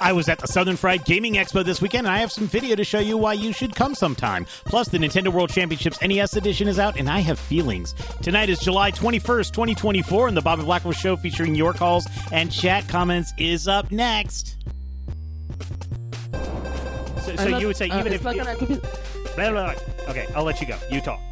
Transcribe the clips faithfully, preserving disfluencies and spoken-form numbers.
I was at the Southern Fried Gaming Expo this weekend, and I have some video to show you why you should come sometime. Plus, the Nintendo World Championships N E S edition is out, and I have feelings. Tonight is July twenty-first, twenty twenty-four, and the Bobby Blackwolf Show featuring your calls and chat comments is up next. So, so you would say, even uh, if... You, blah, blah, blah. Okay, I'll let you go. You talk.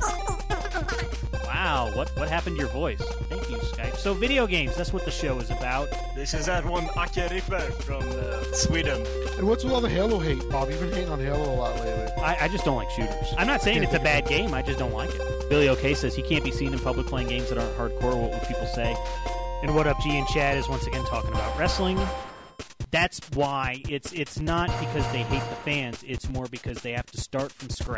Wow, what what happened to your voice? Thank you, Skype. So video games, that's what the show is about. This is that one Ake Ripper from uh, Sweden. And what's with all the Halo hate, Bob? You've been hating on Halo a lot lately. I, I just don't like shooters. I'm not saying it's a bad game, I just don't like it. Billy OK says he can't be seen in public playing games that aren't hardcore. What would people say? And What Up G and Chad is once again talking about wrestling. That's why it's it's not because they hate the fans, it's more because they have to start from scratch.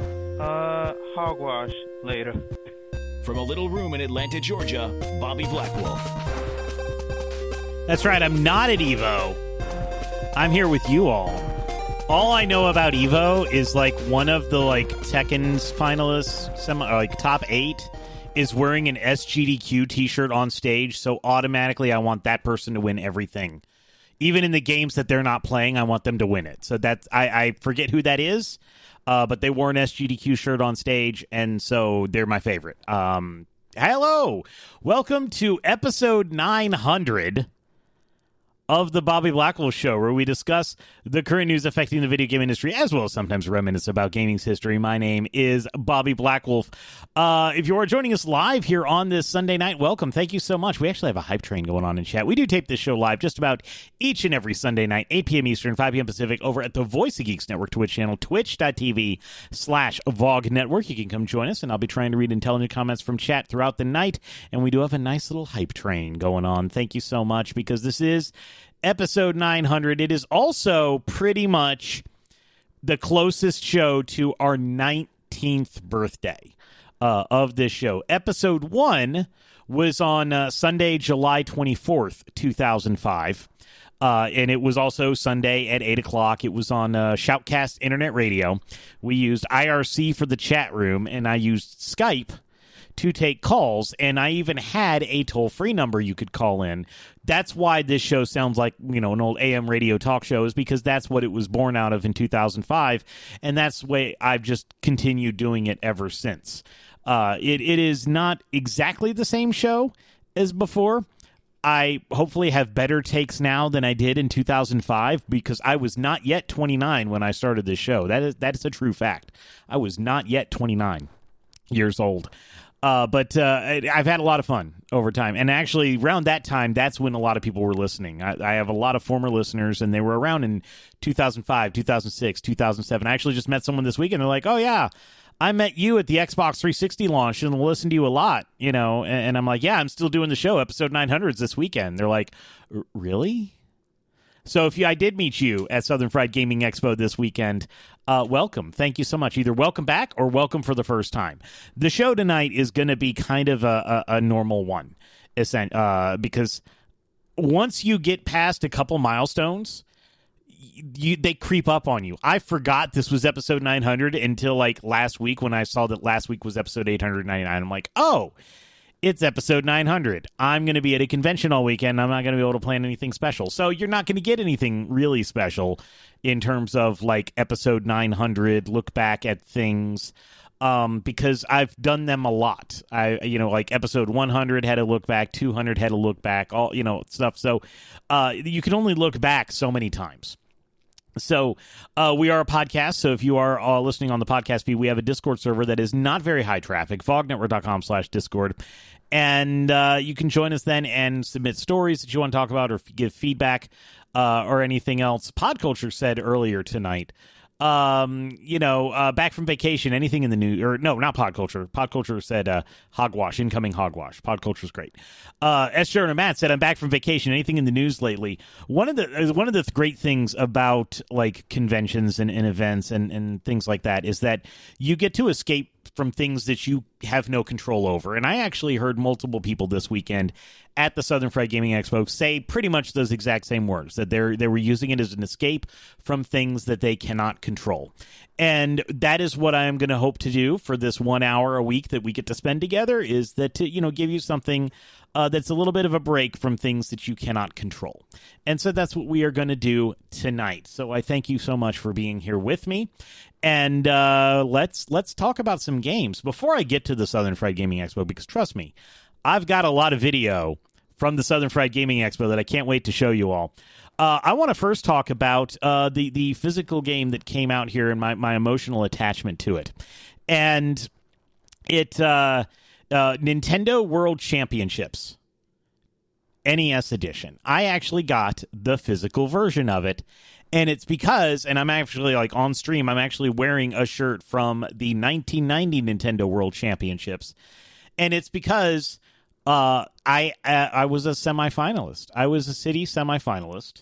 Uh, hogwash later. From a little room in Atlanta, Georgia, Bobby Blackwolf. That's right, I'm not at EVO. I'm here with you all. All I know about EVO is like one of the like Tekken's finalists, semi, like top eight, is wearing an S G D Q t-shirt on stage, so automatically I want that person to win everything. Even in the games that they're not playing, I want them to win it. So that's I, I forget who that is. Uh, but they wore an S G D Q shirt on stage, and so they're my favorite. Um, hello! Welcome to episode nine hundred of the Bobby Blackwolf Show, where we discuss the current news affecting the video game industry, as well as sometimes reminisce about gaming's history. My name is Bobby Blackwolf. Uh, if you are joining us live here on this Sunday night, welcome. Thank you so much. We actually have a hype train going on in chat. We do tape this show live just about each and every Sunday night, eight p.m. Eastern, five p.m. Pacific, over at the Voice of Geeks Network Twitch channel, twitch.tv slash VOG Network. You can come join us, and I'll be trying to read intelligent comments from chat throughout the night, and we do have a nice little hype train going on. Thank you so much, because this is episode nine hundred. It is also pretty much the closest show to our nineteenth birthday uh, of this show. Episode one was on uh, Sunday, July twenty-fourth, two thousand five. Uh, and it was also Sunday at eight o'clock. It was on uh, Shoutcast Internet Radio. We used I R C for the chat room, and I used Skype to take calls, and I even had a toll-free number you could call in. That's why this show sounds like, you know, an old A M radio talk show, is because that's what it was born out of in two thousand five, and that's the way I've just continued doing it ever since. Uh, it it is not exactly the same show as before. I hopefully have better takes now than I did in two thousand five, because I was not yet twenty-nine when I started this show. That is that is a true fact. I was not yet twenty-nine years old. Uh, but uh, I've had a lot of fun over time. And actually, around that time, that's when a lot of people were listening. I, I have a lot of former listeners, and they were around in two thousand five, two thousand six, two thousand seven. I actually just met someone this week, and they're like, oh, yeah, I met you at the Xbox three sixty launch, and listened to you a lot, you know. And, and I'm like, yeah, I'm still doing the show. Episode nine hundred is this weekend. They're like, really? So if you, I did meet you at Southern Fried Gaming Expo this weekend, uh, welcome. Thank you so much. Either welcome back or welcome for the first time. The show tonight is going to be kind of a, a, a normal one, uh, because once you get past a couple milestones, you, they creep up on you. I forgot this was episode nine hundred until like last week, when I saw that last week was episode eight hundred ninety-nine. I'm like, oh, it's episode nine hundred. I'm going to be at a convention all weekend. I'm not going to be able to plan anything special. So you're not going to get anything really special in terms of like episode nine hundred, look back at things, um, because I've done them a lot. I, you know, like episode one hundred had a look back, two hundred had a look back, all, you know, stuff. So uh, you can only look back so many times. So uh, we are a podcast, so if you are uh, listening on the podcast feed, we have a Discord server that is not very high traffic, vognetwork.com slash Discord, and uh, you can join us then and submit stories that you want to talk about, or f- give feedback uh, or anything else. Podculture said earlier tonight, um, you know, uh, back from vacation, anything in the news, or no, not Podculture. Podculture said uh, hogwash, incoming hogwash. Podculture's great. Uh, S. Sharon Matt said, I'm back from vacation. Anything in the news lately? One of the one of the great things about like conventions and, and events and, and things like that is that you get to escape from things that you have no control over. And I actually heard multiple people this weekend at the Southern Fried Gaming Expo say pretty much those exact same words, that they're they were using it as an escape from things that they cannot control. And that is what I am going to hope to do for this one hour a week that we get to spend together, is that to, you know, give you something uh, that's a little bit of a break from things that you cannot control. And so that's what we are going to do tonight. So I thank you so much for being here with me. And uh, let's let's talk about some games before I get to the Southern Fried Gaming Expo, because trust me, I've got a lot of video from the Southern Fried Gaming Expo that I can't wait to show you all. Uh, I want to first talk about uh, the, the physical game that came out here and my, my emotional attachment to it. And it uh, uh, Nintendo World Championships, N E S edition. I actually got the physical version of it. And it's because, and I'm actually, like, on stream, I'm actually wearing a shirt from the nineteen ninety Nintendo World Championships. And it's because uh, I uh, I was a semifinalist. I was a city semifinalist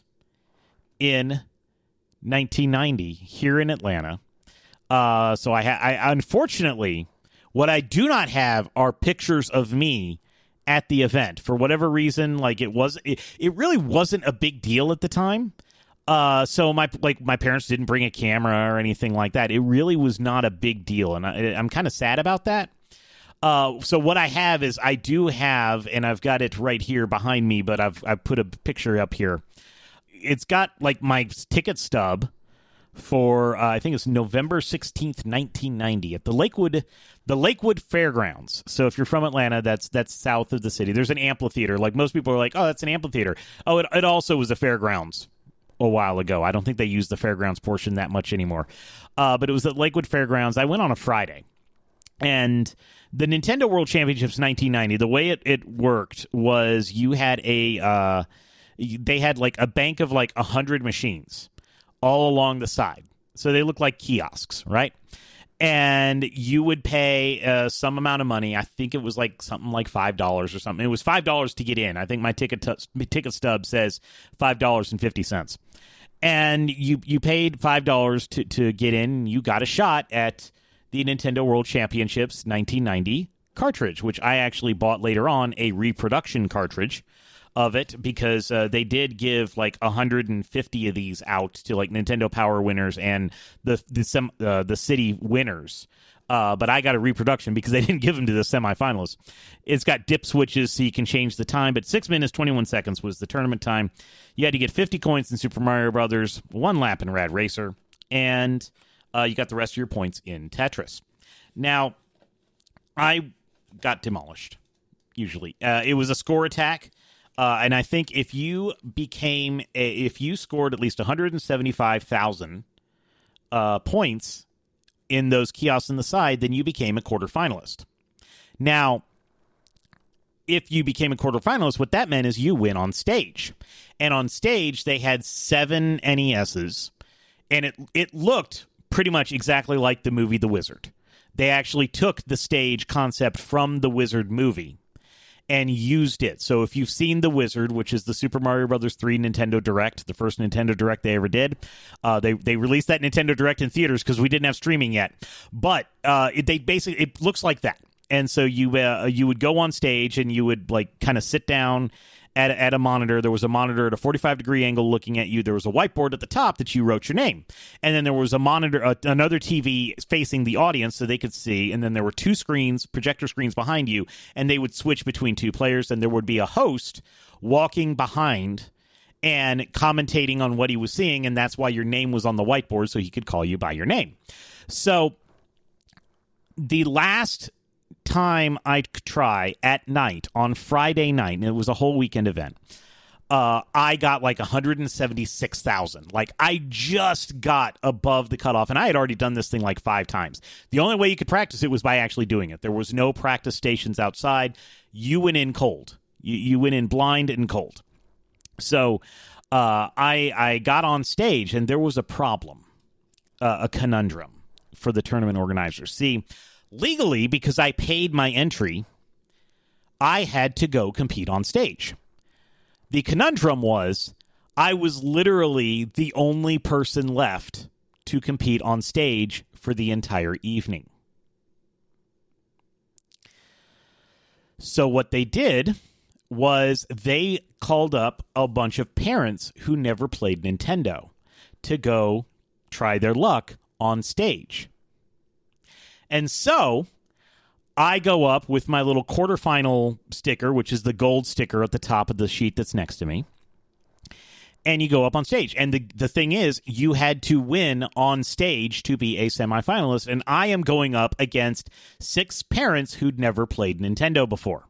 in nineteen ninety here in Atlanta. Uh, so I, ha- I, unfortunately, what I do not have are pictures of me at the event. For whatever reason, like, it was, it, it really wasn't a big deal at the time. Uh, so my like my parents didn't bring a camera or anything like that. It really was not a big deal, and I, I'm kind of sad about that. Uh, so what I have is I do have, and I've got it right here behind me, but I've I've put a picture up here. It's got like my ticket stub for uh, I think it's November sixteenth, nineteen ninety, at the Lakewood the Lakewood Fairgrounds. So if you're from Atlanta, that's that's south of the city. There's an amphitheater. Like, most people are like, oh, that's an amphitheater. Oh, it it also was a fairgrounds a while ago. I don't think they use the fairgrounds portion that much anymore. Uh, but it was at Lakewood Fairgrounds. I went on a Friday. And the Nintendo World Championships nineteen ninety, the way it, it worked was you had a, uh, they had like a bank of like one hundred machines all along the side. So they look like kiosks, right? And you would pay uh, some amount of money. I think it was like something like five dollars or something. It was five dollars to get in. I think my ticket t- ticket stub says five dollars and fifty cents. And you you paid five dollars to, to get in. You got a shot at the Nintendo World Championships nineteen ninety cartridge, which I actually bought later on, a reproduction cartridge of it, because uh, they did give like one hundred fifty of these out to like Nintendo Power winners and the the sem- uh, the city winners. Uh, but I got a reproduction because they didn't give them to the semifinalists. It's got dip switches so you can change the time, but six minutes, twenty-one seconds was the tournament time. You had to get fifty coins in Super Mario Brothers, one lap in Rad Racer, and uh, you got the rest of your points in Tetris. Now, I got demolished, usually. Uh, it was a score attack. Uh, and I think if you became, a, if you scored at least one hundred seventy-five thousand uh, points in those kiosks on the side, then you became a quarterfinalist. Now, if you became a quarterfinalist, what that meant is you win on stage. And on stage, they had seven N E S's, and it it looked pretty much exactly like the movie The Wizard. They actually took the stage concept from the Wizard movie and used it. So if you've seen The Wizard, which is the Super Mario Brothers three Nintendo Direct, the first Nintendo Direct they ever did, uh, they they released that Nintendo Direct in theaters because we didn't have streaming yet. But uh, it, they basically it looks like that. And so you uh, you would go on stage and you would like kind of sit down at at a monitor. There was a monitor at a forty-five degree angle looking at you. There was a whiteboard at the top that you wrote your name, and then there was a monitor, uh, another T V facing the audience so they could see. And then there were two screens, projector screens behind you, and they would switch between two players. And there would be a host walking behind and commentating on what he was seeing, and that's why your name was on the whiteboard so he could call you by your name. So the last time I'd try at night on Friday night, and it was a whole weekend event, uh, I got like one hundred seventy-six thousand. Like, I just got above the cutoff, and I had already done this thing like five times. The only way you could practice it was by actually doing it. There was no practice stations outside. You went in cold. You, you went in blind and cold. So uh, I, I got on stage, and there was a problem, uh, a conundrum for the tournament organizers. See, legally, because I paid my entry, I had to go compete on stage. The conundrum was I was literally the only person left to compete on stage for the entire evening. So what they did was they called up a bunch of parents who never played Nintendo to go try their luck on stage. And so I go up with my little quarterfinal sticker, which is the gold sticker at the top of the sheet that's next to me. And you go up on stage. And the, the thing is, you had to win on stage to be a semifinalist. And I am going up against six parents who'd never played Nintendo before.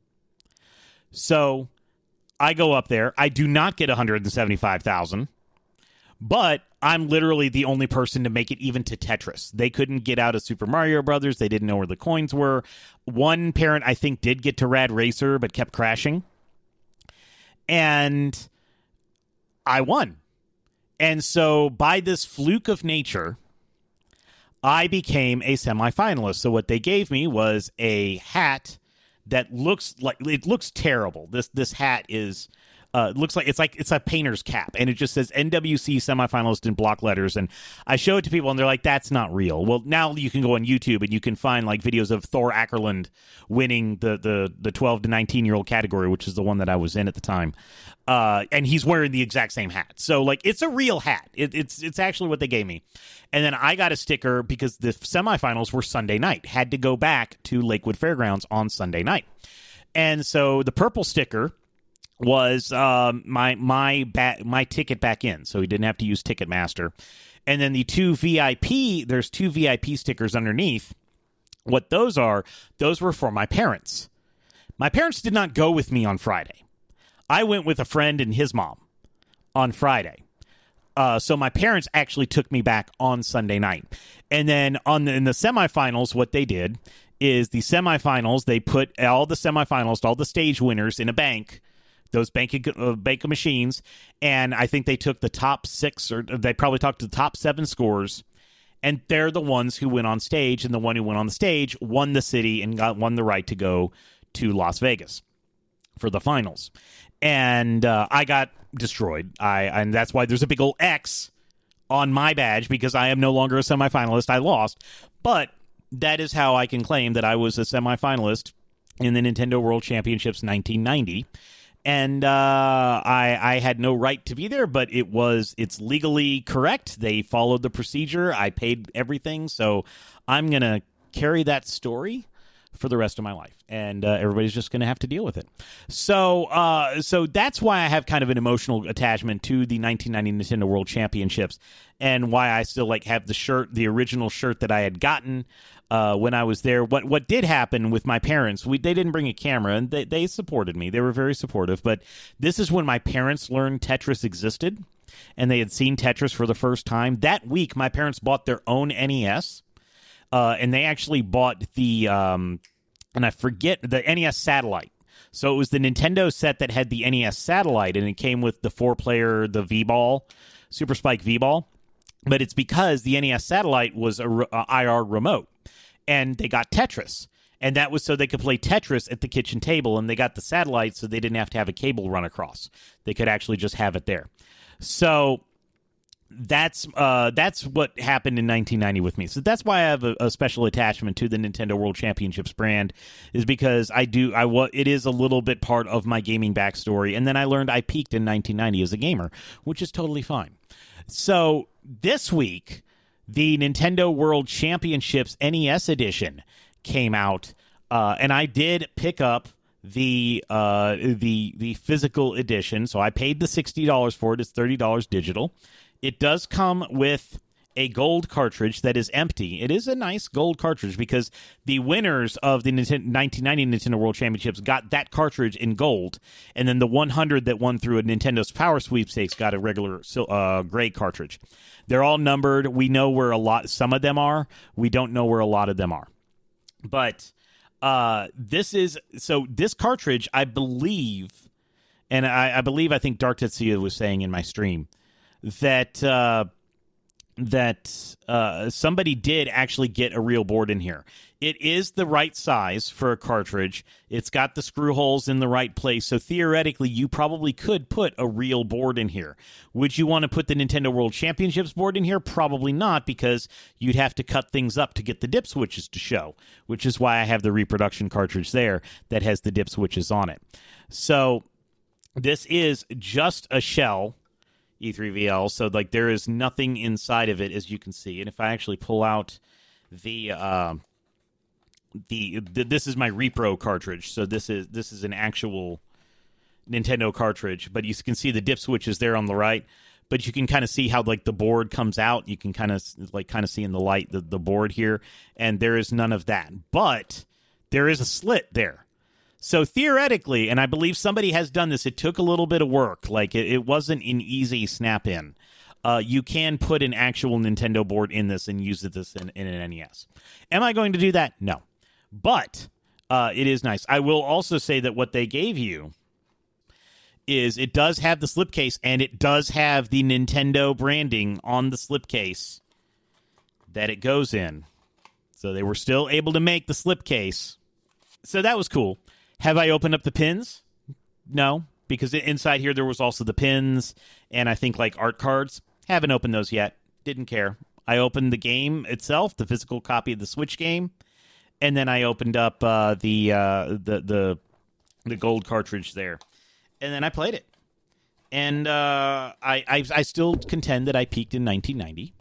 So I go up there. I do not get one hundred seventy-five thousand dollars. But I'm literally the only person to make it even to Tetris. They couldn't get out of Super Mario Brothers. They didn't know where the coins were. One parent, I think, did get to Rad Racer, but kept crashing. And I won. And so by this fluke of nature, I became a semifinalist. So what they gave me was a hat that looks like, it looks terrible. This this hat is... Uh, looks like it's like it's a painter's cap, and it just says N W C semifinalist in block letters. And I show it to people, and they're like, "That's not real." Well, now you can go on YouTube and you can find like videos of Thor Ackerland winning the the the twelve to nineteen year old category, which is the one that I was in at the time. Uh, and he's wearing the exact same hat, so like it's a real hat. It, it's it's actually what they gave me. And then I got a sticker because the semifinals were Sunday night. Had to go back to Lakewood Fairgrounds on Sunday night, and so the purple sticker was um, my my ba- my ticket back in, so he didn't have to use Ticketmaster. And then the two V I P, there's two V I P stickers underneath. What those are, those were for my parents. My parents did not go with me on Friday. I went with a friend and his mom on Friday. Uh, so my parents actually took me back on Sunday night. And then on the, in the semifinals, what they did is the semifinals, they put all the semifinals, all the stage winners in a bank, those bank uh, bank of machines, and I think they took the top six, or they probably talked to the top seven scores, and they're the ones who went on stage, and the one who went on the stage won the city and got won the right to go to Las Vegas for the finals. And uh, I got destroyed. I and that's why there's a big old X on my badge, because I am no longer a semifinalist. I lost, but that is how I can claim that I was a semifinalist in the Nintendo World Championships nineteen ninety. And uh, I, I had no right to be there, but it was it's legally correct. They followed the procedure. I paid everything, so I'm going to carry that story for the rest of my life, and uh, everybody's just going to have to deal with it. So uh, so that's why I have kind of an emotional attachment to the nineteen ninety Nintendo World Championships, and why I still like have the shirt, the original shirt that I had gotten Uh, when I was there. What what did happen with my parents, we they didn't bring a camera, and they, they supported me. They were very supportive, but this is when my parents learned Tetris existed, and they had seen Tetris for the first time. That week, my parents bought their own N E S, uh, and they actually bought the, um, and I forget, the N E S Satellite. So it was the Nintendo set that had the N E S Satellite, and it came with the four-player, the V-Ball, Super Spike V-Ball, but it's because the N E S Satellite was a, a I R remote. And they got Tetris. And that was so they could play Tetris at the kitchen table. And they got the satellite so they didn't have to have a cable run across. They could actually just have it there. So that's uh, that's what happened in nineteen ninety with me. So that's why I have a, a special attachment to the Nintendo World Championships brand, is because I do I wa- it is a little bit part of my gaming backstory. And then I learned I peaked in nineteen ninety as a gamer, which is totally fine. So this week, the Nintendo World Championships N E S edition came out, uh, and I did pick up the uh, the the physical edition. So I paid the sixty dollars for it. It's thirty dollars digital. It does come with a gold cartridge that is empty. It is a nice gold cartridge, because the winners of the nineteen ninety Nintendo World Championships got that cartridge in gold, and then the one hundred that won through a Nintendo's Power Sweepstakes got a regular uh, gray cartridge. They're all numbered. We know where a lot, some of them are. We don't know where a lot of them are. But uh, this is, so this cartridge, I believe, and I, I believe, I think Dark Tetsuya was saying in my stream, that uh, that uh, somebody did actually get a real board in here. It is the right size for a cartridge. It's got the screw holes in the right place, so theoretically you probably could put a real board in here. Would you want to put the Nintendo World Championships board in here? Probably not, because you'd have to cut things up to get the dip switches to show, which is why I have the reproduction cartridge there that has the dip switches on it. So this is just a shell E three V L, so like there is nothing inside of it, as you can see. And if I actually pull out the uh, the, the this is my repro cartridge. So this is this is an actual Nintendo cartridge, but you can see the dip switches there on the right. But you can kind of see how like the board comes out. You can kind of like kind of see in the light the, the board here, and there is none of that. But there is a slit there. So theoretically, and I believe somebody has done this, it took a little bit of work. Like it, it wasn't an easy snap in. Uh, you can put an actual Nintendo board in this and use this in, in an N E S. Am I going to do that? No. But uh, it is nice. I will also say that what they gave you is it does have the slipcase, and it does have the Nintendo branding on the slipcase that it goes in. So they were still able to make the slipcase. So that was cool. Have I opened up the pins? No, because inside here there was also the pins and I think like art cards. Haven't opened those yet. Didn't care. I opened the game itself, the physical copy of the Switch game, and then I opened up uh, the, uh, the the the gold cartridge there. And then I played it. And uh, I, I I still contend that I peaked in nineteen ninety.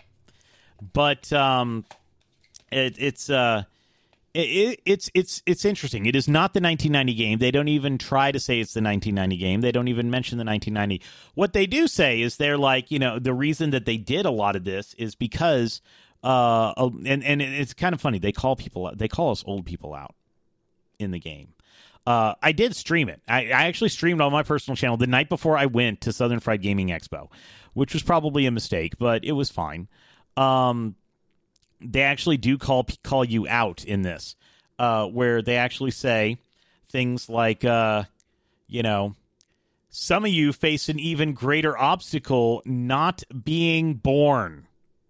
But um, it, it's uh, it, it's it's it's interesting. It is not the nineteen ninety game. They don't even try to say it's the nineteen ninety game. They don't even mention the nineteen ninety. What they do say is they're like, you know, the reason that they did a lot of this is because, uh, and and it's kind of funny. They call people they call us old people out in the game. Uh, I did stream it. I, I actually streamed on my personal channel the night before I went to Southern Fried Gaming Expo, which was probably a mistake, but it was fine. Um, they actually do call call you out in this, uh, where they actually say things like, uh, you know, some of you face an even greater obstacle not being born.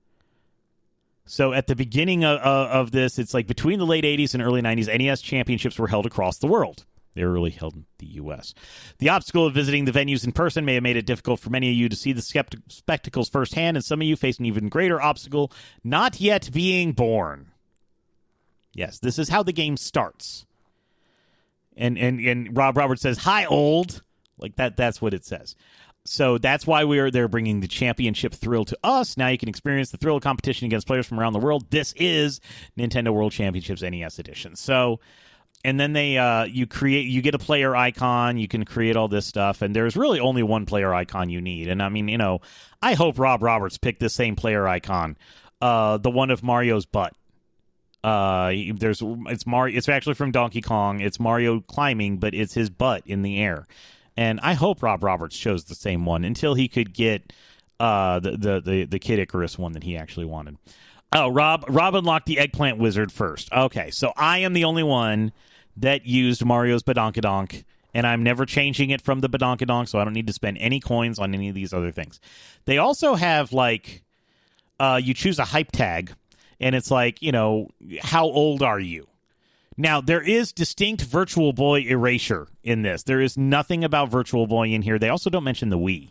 So at the beginning of, uh, of this, it's like between the late eighties and early nineties, N E S championships were held across the world. They were really held in the U S. The obstacle of visiting the venues in person may have made it difficult for many of you to see the skept- spectacles firsthand, and some of you face an even greater obstacle, not yet being born. Yes, this is how the game starts. And and, and Rob Roberts says, "Hi, old." Like that. That's what it says. So that's why we're they're bringing the championship thrill to us. Now you can experience the thrill of competition against players from around the world. This is Nintendo World Championships N E S Edition. So, and then they uh, you create you get a player icon. You can create all this stuff, and there's really only one player icon you need. And I mean, you know, I hope Rob Roberts picked the same player icon, uh, the one of Mario's butt. Uh, there's it's Mario. It's actually from Donkey Kong. It's Mario climbing, but it's his butt in the air. And I hope Rob Roberts chose the same one until he could get uh, the, the, the, the Kid Icarus one that he actually wanted. Oh, Rob Rob unlocked the Eggplant Wizard first. Okay, so I am the only one that used Mario's Badonkadonk, and I'm never changing it from the Badonkadonk, so I don't need to spend any coins on any of these other things. They also have, like, uh, you choose a hype tag, and it's like, you know, how old are you? Now, there is distinct Virtual Boy erasure in this. There is nothing about Virtual Boy in here. They also don't mention the Wii.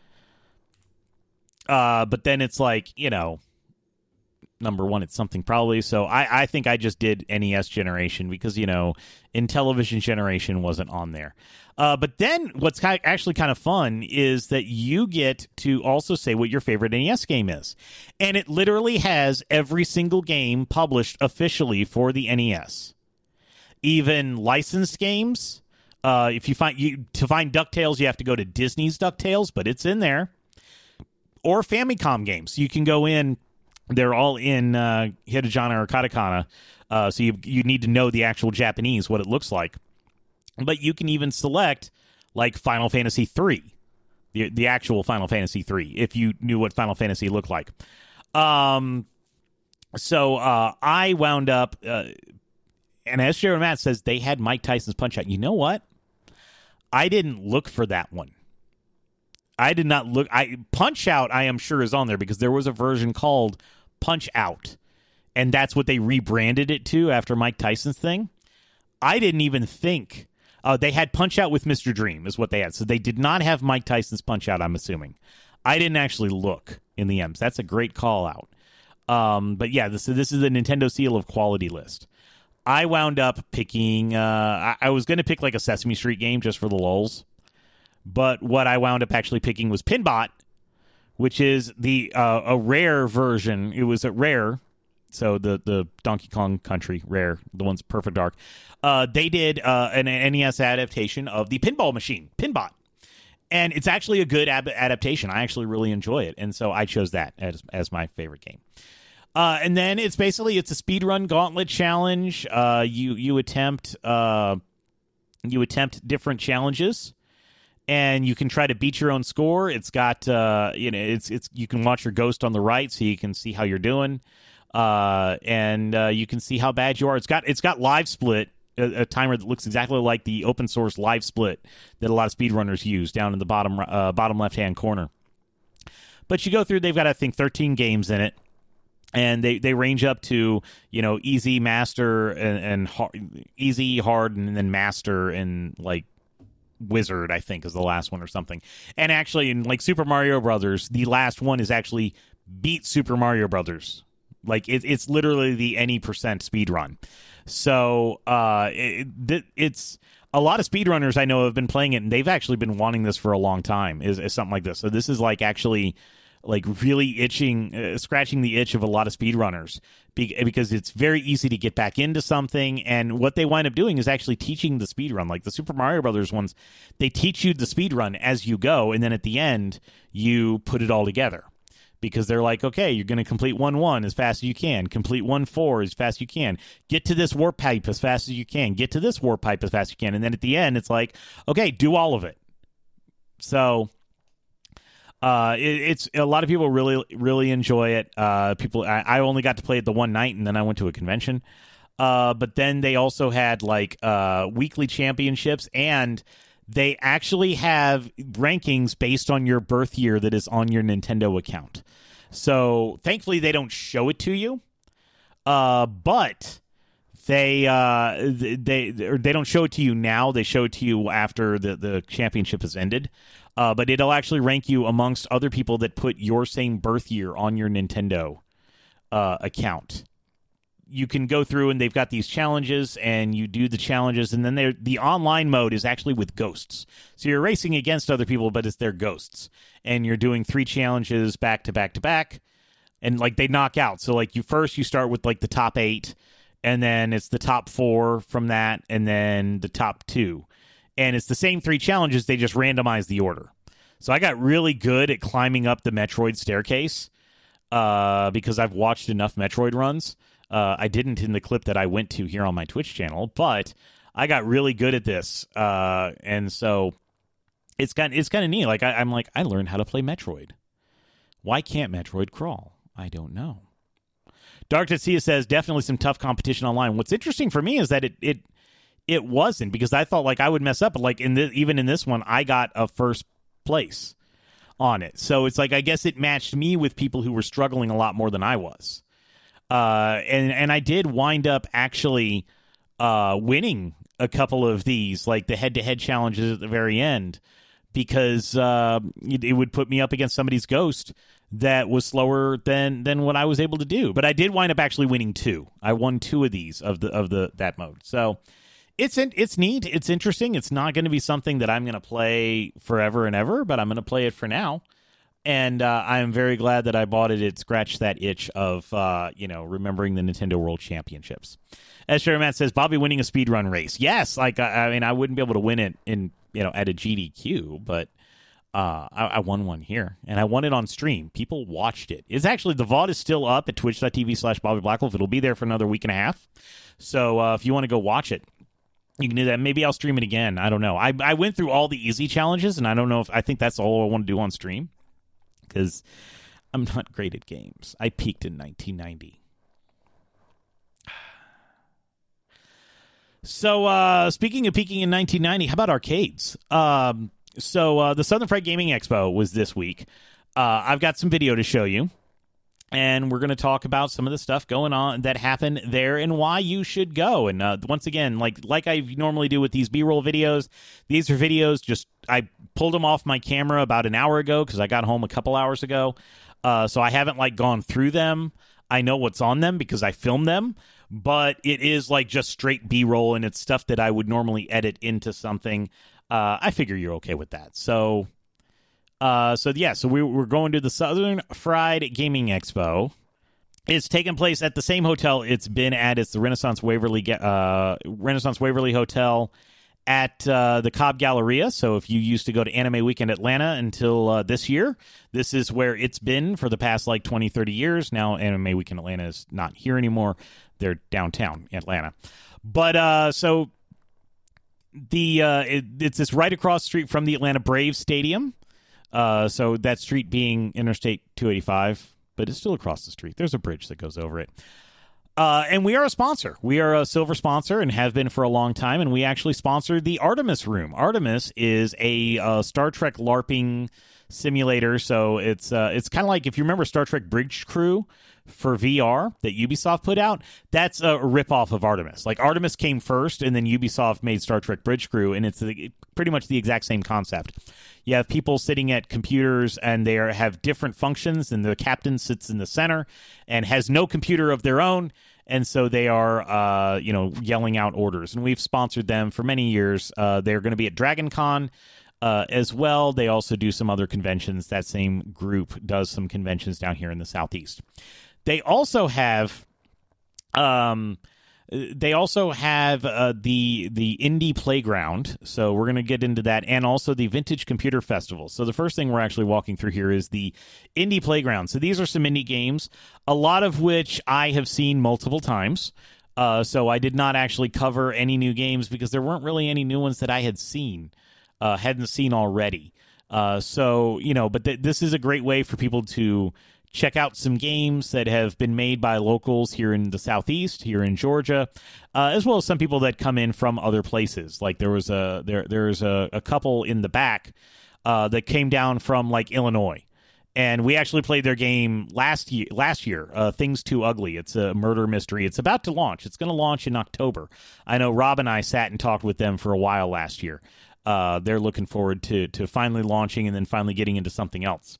Uh, but then it's like, you know, number one, it's something probably. So I, I think I just did N E S generation because, you know, Intellivision generation wasn't on there. Uh, but then what's ki- actually kind of fun is that you get to also say what your favorite N E S game is. And it literally has every single game published officially for the N E S. Even licensed games. Uh, if you find you to find DuckTales, you have to go to Disney's DuckTales, but it's in there. Or Famicom games. You can go in. They're all in uh, Hiragana or Katakana. Uh, so you you need to know the actual Japanese, what it looks like. But you can even select like Final Fantasy three, the the actual Final Fantasy three, if you knew what Final Fantasy looked like. Um. So uh, I wound up. Uh, And as Jared Matt says, they had Mike Tyson's Punch-Out. You know what? I didn't look for that one. I did not look. I Punch-Out, I am sure, is on there because there was a version called Punch-Out. And that's what they rebranded it to after Mike Tyson's thing. I didn't even think. Uh, they had Punch-Out with Mister Dream is what they had. So they did not have Mike Tyson's Punch-Out, I'm assuming. I didn't actually look in the M's. That's a great call-out. Um, but yeah, this, this is the Nintendo Seal of Quality list. I wound up picking, uh, I, I was going to pick like a Sesame Street game just for the lulz. But what I wound up actually picking was Pinbot, which is the uh, a rare version. It was a rare So the the Donkey Kong Country Rare, the one's Perfect Dark, uh, they did uh, an N E S adaptation of the pinball machine, Pinbot. And it's actually a good ab- adaptation. I actually really enjoy it. And so I chose that as as my favorite game. Uh, and then it's basically, it's a speedrun gauntlet challenge. Uh, you you attempt uh, you attempt different challenges, and you can try to beat your own score. It's got uh, you know it's it's you can watch your ghost on the right, so you can see how you're doing, uh, and uh, you can see how bad you are. It's got it's got live split. A, a timer that looks exactly like the open source live split that a lot of speedrunners use down in the bottom uh, bottom left hand corner. But you go through, they've got I think thirteen games in it, and they, they range up to you know easy, master, and, and hard, easy, hard, and then master, and like wizard I think is the last one or something. And actually, in like Super Mario Brothers, the last one is actually beat Super Mario Brothers. Like it, it's literally the any percent speed run. So uh, it, it, it's a lot of speedrunners I know have been playing it, and they've actually been wanting this for a long time. Is, is something like this. So this is like actually like really itching, uh, scratching the itch of a lot of speedrunners be- because it's very easy to get back into something. And what they wind up doing is actually teaching the speedrun. Like the Super Mario Brothers ones, they teach you the speedrun as you go, and then at the end you put it all together. Because they're like, okay, you're going to complete one one as fast as you can. Complete one four as fast as you can. Get to this warp pipe as fast as you can. Get to this warp pipe as fast as you can. And then at the end, it's like, okay, do all of it. So uh, it, it's a lot of people really, really enjoy it. Uh, people, I, I only got to play it the one night, and then I went to a convention. Uh, but then they also had like uh, weekly championships, and they actually have rankings based on your birth year that is on your Nintendo account. So thankfully they don't show it to you, uh, but they uh, they they, they don't show it to you now. They show it to you after the, the championship has ended. Uh, but it'll actually rank you amongst other people that put your same birth year on your Nintendo uh, account. You can go through and they've got these challenges, and you do the challenges, and then they're, the online mode is actually with ghosts. So you're racing against other people, but it's their ghosts. And you're doing three challenges back to back to back, and like they knock out. So like you first you start with like the top eight, and then it's the top four from that, and then the top two. And it's the same three challenges, they just randomize the order. So I got really good at climbing up the Metroid staircase uh, because I've watched enough Metroid runs. Uh, I didn't in the clip that I went to here on my Twitch channel, but I got really good at this, uh, and so it's kind it's kind of neat. Like I, I'm like I learned how to play Metroid. Why can't Metroid crawl? I don't know. Dark Tetsia says definitely some tough competition online. What's interesting for me is that it it it wasn't, because I thought like I would mess up, but like in the, even in this one, I got a first place on it. So it's like I guess it matched me with people who were struggling a lot more than I was. Uh, and, and I did wind up actually uh, winning a couple of these, like the head-to-head challenges at the very end, because uh, it, it would put me up against somebody's ghost that was slower than than what I was able to do. But I did wind up actually winning two. I won two of these of the of the that mode. So it's in, it's neat. It's interesting. It's not going to be something that I'm going to play forever and ever, but I'm going to play it for now. And uh, I'm very glad that I bought it. It scratched that itch of, uh, you know, remembering the Nintendo World Championships. As Sherry Matt says, Bobby winning a speedrun race. Yes, like, I, I mean, I wouldn't be able to win it in, you know, at a G D Q, but uh, I, I won one here. And I won it on stream. People watched it. It's actually, the V O D is still up at twitch.tv slash Bobby Blackwolf. It'll be there for another week and a half. So uh, if you want to go watch it, you can do that. Maybe I'll stream it again. I don't know. I, I went through all the easy challenges, and I don't know if, I think that's all I want to do on stream, because I'm not great at games. I peaked in nineteen ninety. So, uh, speaking of peaking in nineteen ninety, how about arcades? Um, so, uh, the Southern Fright Gaming Expo was this week. Uh, I've got some video to show you, and we're going to talk about some of the stuff going on that happened there and why you should go. And uh, once again, like like I normally do with these B-roll videos, these are videos just I pulled them off my camera about an hour ago because I got home a couple hours ago. Uh, so I haven't like gone through them. I know what's on them because I filmed them, but it is like just straight B-roll, and it's stuff that I would normally edit into something. Uh, I figure you're okay with that. So... Uh, so yeah, so we, we're going to the Southern Fried Gaming Expo, It's taken place at the same hotel it's been at. It's the Renaissance Waverly uh, Renaissance Waverly Hotel at uh, the Cobb Galleria. So if you used to go to Anime Weekend Atlanta until uh, this year, this is where it's been for the past like twenty, thirty years. Now Anime Weekend Atlanta is not here anymore. They're downtown Atlanta. But uh, so the uh, it, it's this right across the street from the Atlanta Braves Stadium. Uh, so that street being Interstate two eighty-five. But it's still across the street. There's a bridge that goes over it. Uh, and we are a sponsor. We are a silver sponsor and have been for a long time, and we actually sponsored the Artemis Room. Artemis is a uh, Star Trek LARPing simulator, so it's uh, it's kind of like, if you remember Star Trek Bridge Crew for V R that Ubisoft put out, that's a ripoff of Artemis. Like, Artemis came first, and then Ubisoft made Star Trek Bridge Crew, and it's the, pretty much the exact same concept. You have people sitting at computers, and they are, have different functions, and the captain sits in the center and has no computer of their own, and so they are, uh, you know, yelling out orders. And we've sponsored them for many years. Uh, they're going to be at Dragon Con uh, as well. They also do some other conventions. That same group does some conventions down here in the Southeast. They also have... Um, They also have uh, the the Indie Playground, so we're going to get into that, and also the Vintage Computer Festival. So the first thing we're actually walking through here is the Indie Playground. So these are some indie games, a lot of which I have seen multiple times. Uh, so I did not actually cover any new games because there weren't really any new ones that I had seen, uh, hadn't seen already. Uh, so, you know, but th- this is a great way for people to check out some games that have been made by locals here in the Southeast, here in Georgia, uh, as well as some people that come in from other places. Like there was a there there's a, a couple in the back uh, that came down from like Illinois, and we actually played their game last year. Last year, uh, Things Too Ugly. It's a murder mystery. It's about to launch. It's going to launch in October. I know Rob and I sat and talked with them for a while last year. Uh, they're looking forward to to finally launching and then finally getting into something else.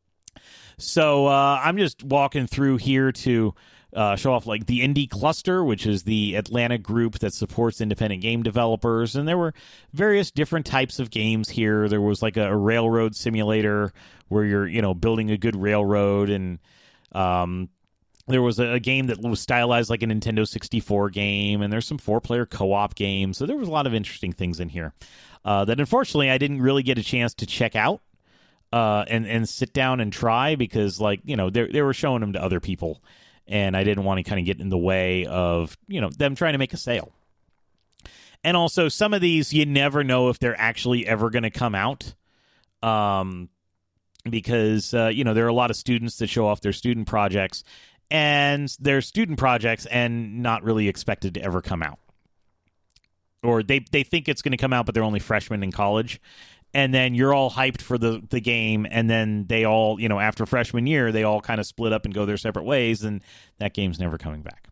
So uh, I'm just walking through here to uh, show off like the Indie Cluster, which is the Atlanta group that supports independent game developers. And there were various different types of games here. There was like a, a railroad simulator where you're, you know, building a good railroad. And um, there was a, a game that was stylized like a Nintendo sixty-four game. And there's some four-player co-op games. So there was a lot of interesting things in here uh, that unfortunately I didn't really get a chance to check out. Uh, and, and sit down and try because, like, you know, they they were showing them to other people, and I didn't want to kind of get in the way of, you know, them trying to make a sale. And also, some of these, you never know if they're actually ever going to come out, um, because, uh, you know, there are a lot of students that show off their student projects, and they're student projects and not really expected to ever come out. Or they, they think it's going to come out, but they're only freshmen in college. And then you're all hyped for the, the game, and then they all, you know, after freshman year, they all kind of split up and go their separate ways, and that game's never coming back.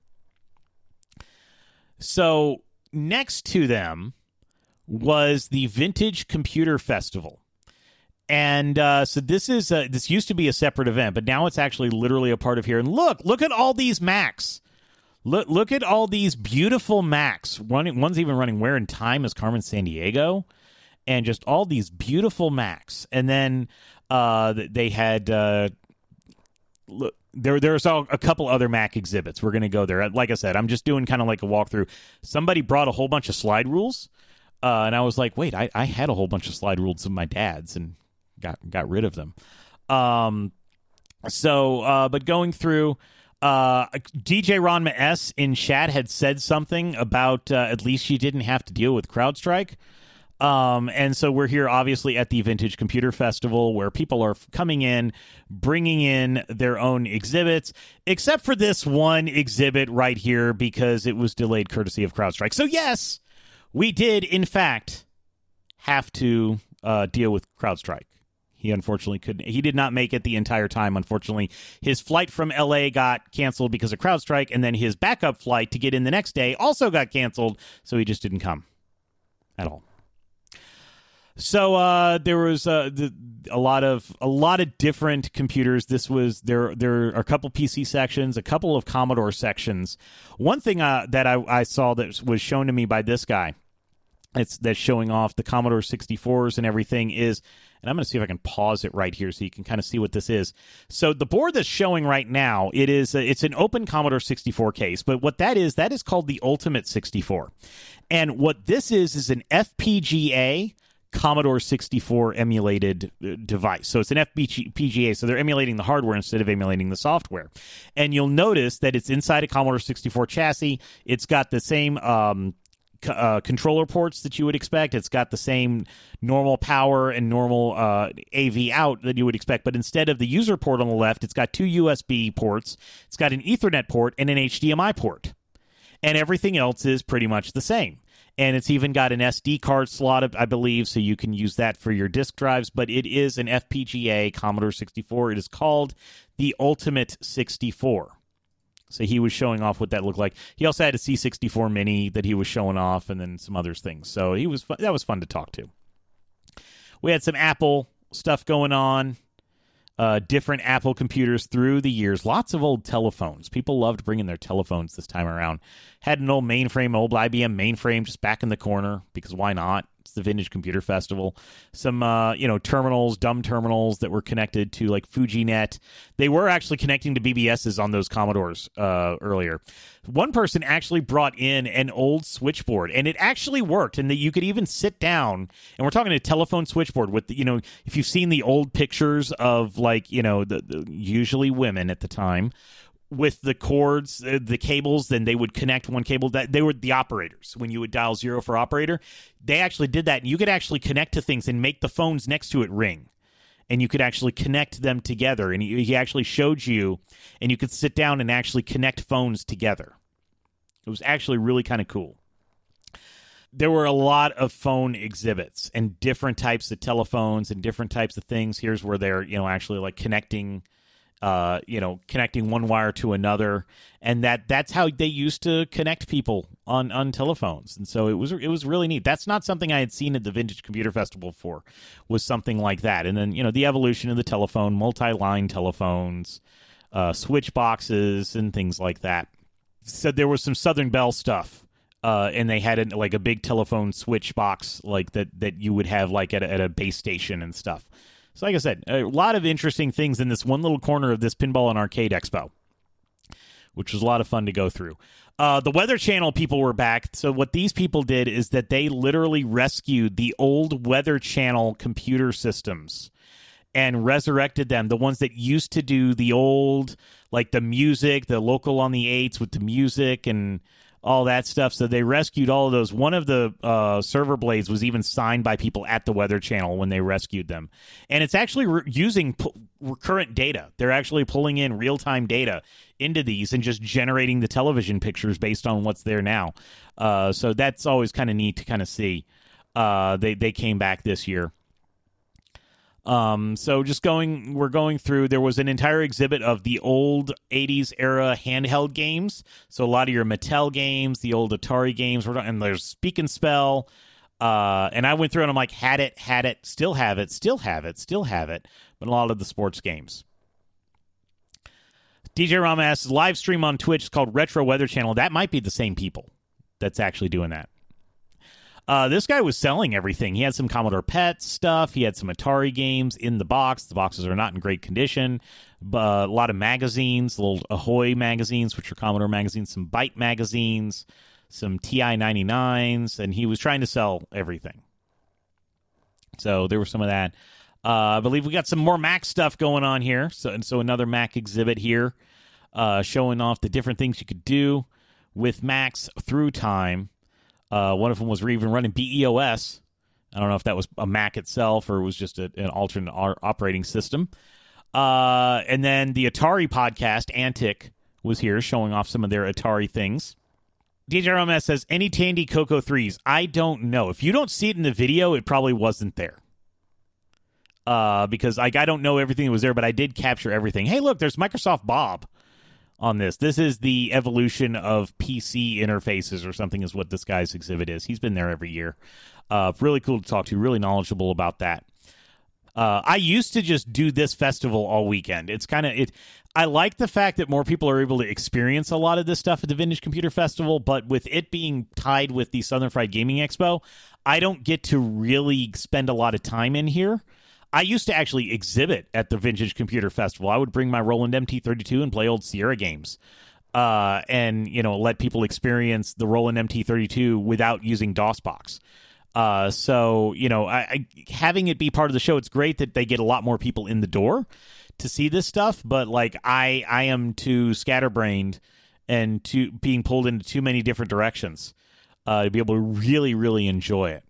So next to them was the Vintage Computer Festival. And uh, so this is a, this used to be a separate event, but now it's actually literally a part of here. And look, look at all these Macs. Look, look at all these beautiful Macs. One, one's even running Where in Time as Carmen Sandiego. And just all these beautiful Macs. And then uh, they had... Uh, look, there, there's all, a couple other Mac exhibits. We're going to go there. Like I said, I'm just doing kind of like a walkthrough. Somebody brought a whole bunch of slide rules. Uh, and I was like, wait, I, I had a whole bunch of slide rules of my dad's and got got rid of them. Um, so, uh, but going through... Uh, D J Ranma S in chat had said something about uh, at least she didn't have to deal with CrowdStrike. Um, and so we're here obviously at the Vintage Computer Festival where people are coming in, bringing in their own exhibits, except for this one exhibit right here because it was delayed courtesy of CrowdStrike. So yes, we did in fact have to uh, deal with CrowdStrike. He unfortunately couldn't. He did not make it the entire time. Unfortunately, his flight from L A got canceled because of CrowdStrike, and then his backup flight to get in the next day also got canceled, so he just didn't come at all. So uh, there was uh, the, a lot of a lot of different computers. This was there. There are a couple P C sections, a couple of Commodore sections. One thing uh, that I, I saw that was shown to me by this guy it's that's showing off the Commodore sixty-fours and everything is, and I'm going to see if I can pause it right here so you can kind of see what this is. So the board that's showing right now, it is a, it's an open Commodore sixty-four case, but what that is, that is called the Ultimate sixty-four. And what this is is an F P G A Commodore sixty-four emulated uh, device. So it's an F P G A, so they're emulating the hardware instead of emulating the software. And you'll notice that it's inside a Commodore sixty-four chassis. It's got the same um, c- uh, controller ports that you would expect. It's got the same normal power and normal uh, A V out that you would expect. But instead of the user port on the left, it's got two U S B ports. It's got an Ethernet port and an H D M I port. And everything else is pretty much the same. And it's even got an S D card slot, I believe, so you can use that for your disk drives. But it is an F P G A Commodore sixty-four. It is called the Ultimate sixty-four. So he was showing off what that looked like. He also had a C sixty-four Mini that he was showing off, and then some other things. So he was fun. That was fun to talk to. We had some Apple stuff going on. Uh, different Apple computers through the years. Lots of old telephones. People loved bringing their telephones this time around. Had an old mainframe, old I B M mainframe just back in the corner, because why not? It's the Vintage Computer Festival. Some, uh, you know, terminals, dumb terminals that were connected to, like, FujiNet. They were actually connecting to B B Ss on those Commodores uh, earlier. One person actually brought in an old switchboard, and it actually worked, and that you could even sit down, and we're talking a telephone switchboard with, the, you know, if you've seen the old pictures of, like, you know, the, the usually women at the time, with the cords, uh, the cables, then they would connect one cable. That they were the operators. When you would dial zero for operator, they actually did that. And you could actually connect to things and make the phones next to it ring. And you could actually connect them together. And he, he actually showed you, and you could sit down and actually connect phones together. It was actually really kind of cool. There were a lot of phone exhibits and different types of telephones and different types of things. Here's where they're, you know, actually like connecting Uh, you know, connecting one wire to another, and that that's how they used to connect people on, on telephones. And so it was it was really neat. That's not something I had seen at the Vintage Computer Festival before, was something like that. And then, you know, the evolution of the telephone, multi-line telephones, uh, switch boxes, and things like that. So there was some Southern Bell stuff, uh, and they had a, like a big telephone switch box like that that you would have like at a, at a base station and stuff. So like I said, a lot of interesting things in this one little corner of this Pinball and Arcade Expo, which was a lot of fun to go through. Uh, the Weather Channel people were back. So what these people did is that they literally rescued the old Weather Channel computer systems and resurrected them, the ones that used to do the old, like the music, the local on the eights with the music and all that stuff. So they rescued all of those. One of the uh, server blades was even signed by people at the Weather Channel when they rescued them. And it's actually re- using pu- recurrent data. They're actually pulling in real-time data into these and just generating the television pictures based on what's there now. Uh, so that's always kind of neat to kind of see. Uh, they, they came back this year. Um, so just going, we're going through, there was an entire exhibit of the old eighties era handheld games. So a lot of your Mattel games, the old Atari games, and there's Speak and Spell. Uh, and I went through and I'm like, had it, had it, still have it, still have it, still have it. But a lot of the sports games. D J Rama asks, live stream on Twitch is called Retro Weather Channel. That might be the same people that's actually doing that. Uh, this guy was selling everything. He had some Commodore P E T stuff. He had some Atari games in the box. The boxes are not in great condition. But a lot of magazines, little Ahoy magazines, which are Commodore magazines, some Byte magazines, some T I ninety-nines, and he was trying to sell everything. So there was some of that. Uh, I believe we got some more Mac stuff going on here. So, and so another Mac exhibit here, uh, showing off the different things you could do with Macs through time. Uh, one of them was even running B E O S. I don't know if that was a Mac itself or it was just a, an alternate operating system. Uh, and then the Atari podcast, Antic, was here showing off some of their Atari things. D J R M S says, any Tandy Coco threes? I don't know. If you don't see it in the video, it probably wasn't there. Uh, because like I don't know everything that was there, but I did capture everything. Hey, look, there's Microsoft Bob on this. This is the evolution of P C interfaces or something is what this guy's exhibit is. He's been there every year. Uh, really cool to talk to, really knowledgeable about that. Uh, I used to just do this festival all weekend. It's kind of it. I like the fact that more people are able to experience a lot of this stuff at the Vintage Computer Festival, but with it being tied with the Southern Fried Gaming Expo, I don't get to really spend a lot of time in here. I used to actually exhibit at the Vintage Computer Festival. I would bring my Roland M T thirty-two and play old Sierra games, uh, and you know let people experience the Roland M T thirty-two without using DOSBox. Uh, so you know, I, I, having it be part of the show, it's great that they get a lot more people in the door to see this stuff. But like, I, I am too scatterbrained and too being pulled into too many different directions uh, to be able to really, really enjoy it.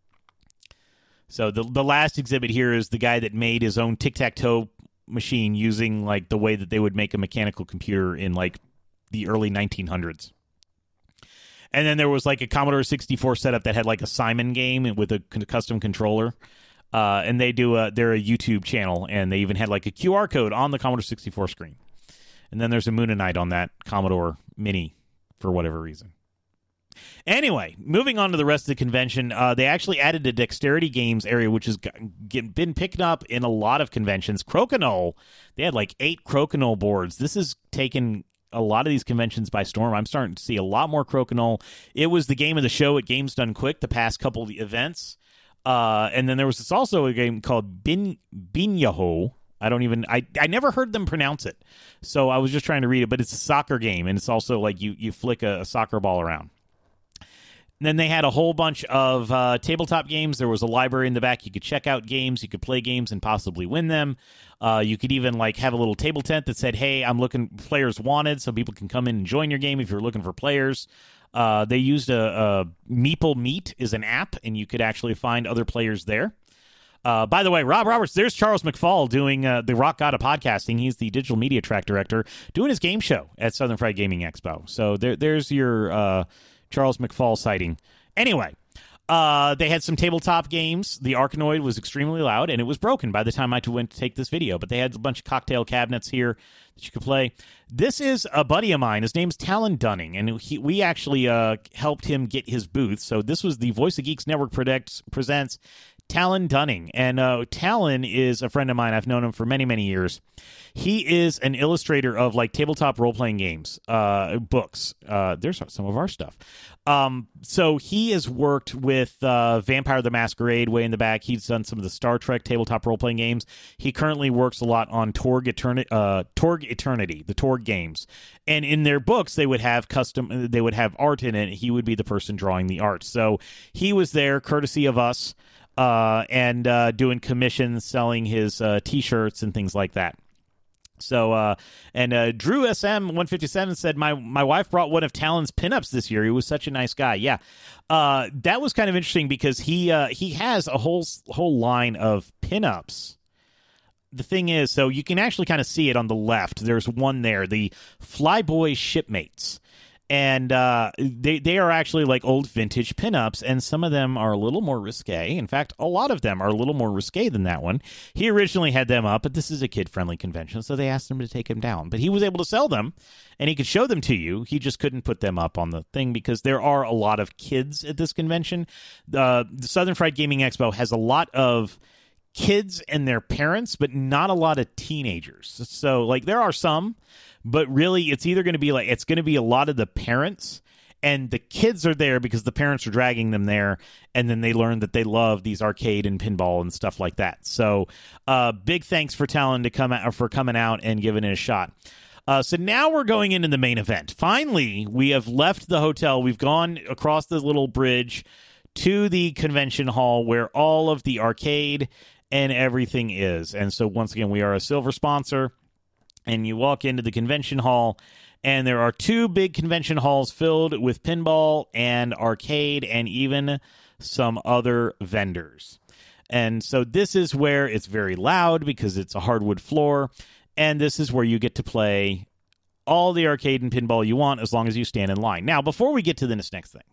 So the the last exhibit here is the guy that made his own tic-tac-toe machine using like the way that they would make a mechanical computer in like the early nineteen hundreds. And then there was like a Commodore sixty-four setup that had like a Simon game with a custom controller. Uh, and they do a they're a YouTube channel, and they even had like a Q R code on the Commodore sixty-four screen. And then there's a Moonanite on that Commodore Mini for whatever reason. Anyway, moving on to the rest of the convention, uh, they actually added a dexterity games area, which has get, been picked up in a lot of conventions. Crokinole, they had like eight Crokinole boards. This has taken a lot of these conventions by storm. I'm starting to see a lot more Crokinole. It was the game of the show at Games Done Quick the past couple of events. Uh, and then there was this also a game called Bin Binyaho. I don't even, I, I never heard them pronounce it. So I was just trying to read it, but it's a soccer game, and it's also like you, you flick a, a soccer ball around. And then they had a whole bunch of uh, tabletop games. There was a library in the back. You could check out games. You could play games and possibly win them. Uh, you could even like have a little table tent that said, hey, I'm looking players wanted, so people can come in and join your game if you're looking for players. Uh, they used a, a Meeple Meet is an app, and you could actually find other players there. Uh, by the way, Rob Roberts, there's Charles McFall doing uh, the Rock God of Podcasting. He's the digital media track director doing his game show at Southern Fried Gaming Expo. So there, there's your uh, Charles McFall sighting. Anyway, uh, they had some tabletop games. The Arkanoid was extremely loud, and it was broken by the time I went to take this video. But they had a bunch of cocktail cabinets here that you could play. This is a buddy of mine. His name's Talon Dunning, and he, we actually uh, helped him get his booth. So this was the Voice of Geeks Network Predicts, presents Talon Dunning. And uh, Talon is a friend of mine. I've known him for many, many years. He is an illustrator of like tabletop role-playing games, uh, books. Uh, there's some of our stuff. Um, so he has worked with uh, Vampire the Masquerade way in the back. He's done some of the Star Trek tabletop role-playing games. He currently works a lot on Torg Eternity, uh, Torg Eternity, the Torg games. And in their books, they would have custom, they would have art in it. He would be the person drawing the art. So he was there, courtesy of us, uh, and uh, doing commissions, selling his uh, T-shirts and things like that. So, uh, and uh, Drew S M one fifty-seven said, my my wife brought one of Talon's pinups this year. He was such a nice guy. Yeah, uh, that was kind of interesting because he uh, he has a whole whole line of pinups. The thing is, so you can actually kind of see it on the left. There's one there, the Flyboy Shipmates. And uh, they they are actually like old vintage pinups, and some of them are a little more risque. In fact, a lot of them are a little more risque than that one. He originally had them up, but this is a kid-friendly convention, so they asked him to take them down. But he was able to sell them, and he could show them to you. He just couldn't put them up on the thing because there are a lot of kids at this convention. Uh, the Southern Fried Gaming Expo has a lot of kids and their parents, but not a lot of teenagers. So, like, there are some, but really it's either going to be like, it's going to be a lot of the parents, and the kids are there because the parents are dragging them there, and then they learn that they love these arcade and pinball and stuff like that. So, uh, big thanks for Talon to come out, for coming out and giving it a shot. Uh, so now we're going into the main event. Finally, we have left the hotel. We've gone across the little bridge to the convention hall where all of the arcade and everything is. And so once again, we are a silver sponsor, and you walk into the convention hall, and there are two big convention halls filled with pinball and arcade and even some other vendors. And so this is where it's very loud because it's a hardwood floor, and this is where you get to play all the arcade and pinball you want as long as you stand in line. Now, before we get to this next thing,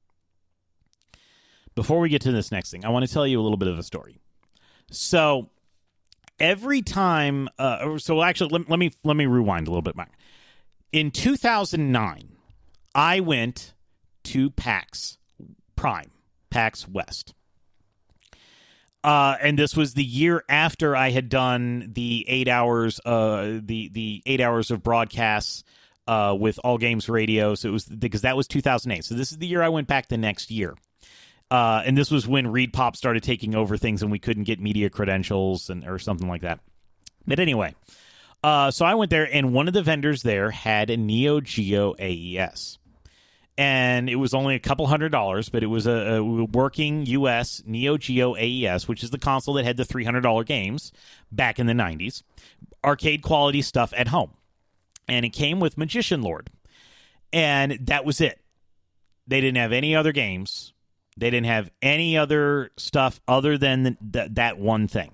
before we get to this next thing, I want to tell you a little bit of a story. So every time, uh, so actually, let, let me let me rewind a little bit back. In two thousand nine, I went to PAX Prime, PAX West. Uh, and this was the year after I had done the eight hours, uh, the the eight hours of broadcasts uh, with All Games Radio. So it was because that was two thousand eight. So this is the year I went back the next year. Uh, and this was when Reed Pop started taking over things and we couldn't get media credentials and or something like that. But anyway, uh, so I went there and one of the vendors there had a Neo Geo A E S. And it was only a couple hundred dollars, but it was a, a working U S Neo Geo A E S, which is the console that had the three hundred dollars games back in the nineties. Arcade quality stuff at home. And it came with Magician Lord. And that was it. They didn't have any other games. They didn't have any other stuff other than the, the, that one thing.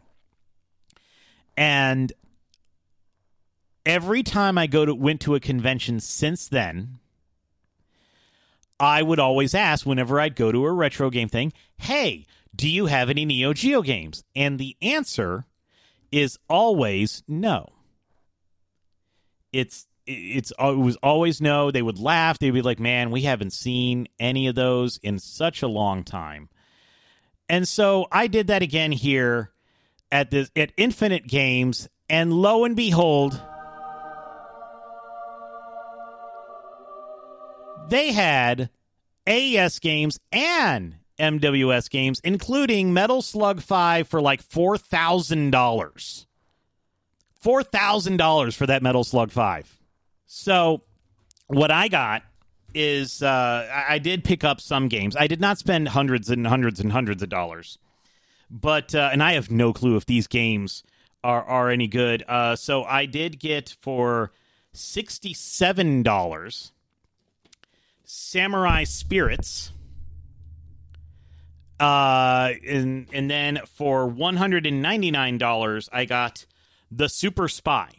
And every time I go to went to a convention since then, I would always ask whenever I'd go to a retro game thing, hey, do you have any Neo Geo games? And the answer is always no. It's it's it was always no. They would laugh. They'd be like, man, we haven't seen any of those in such a long time. And so I did that again here at this at Infinite Games, and lo and behold, they had A E S games and M W S games, including Metal Slug five for like four thousand dollars. four thousand dollars for that Metal Slug five. So what I got is uh, I did pick up some games. I did not spend hundreds and hundreds and hundreds of dollars. But, uh, and I have no clue if these games are, are any good. Uh, so I did get for sixty-seven dollars Samurai Spirits. Uh, and, and then for one hundred ninety-nine dollars, I got The Super Spy.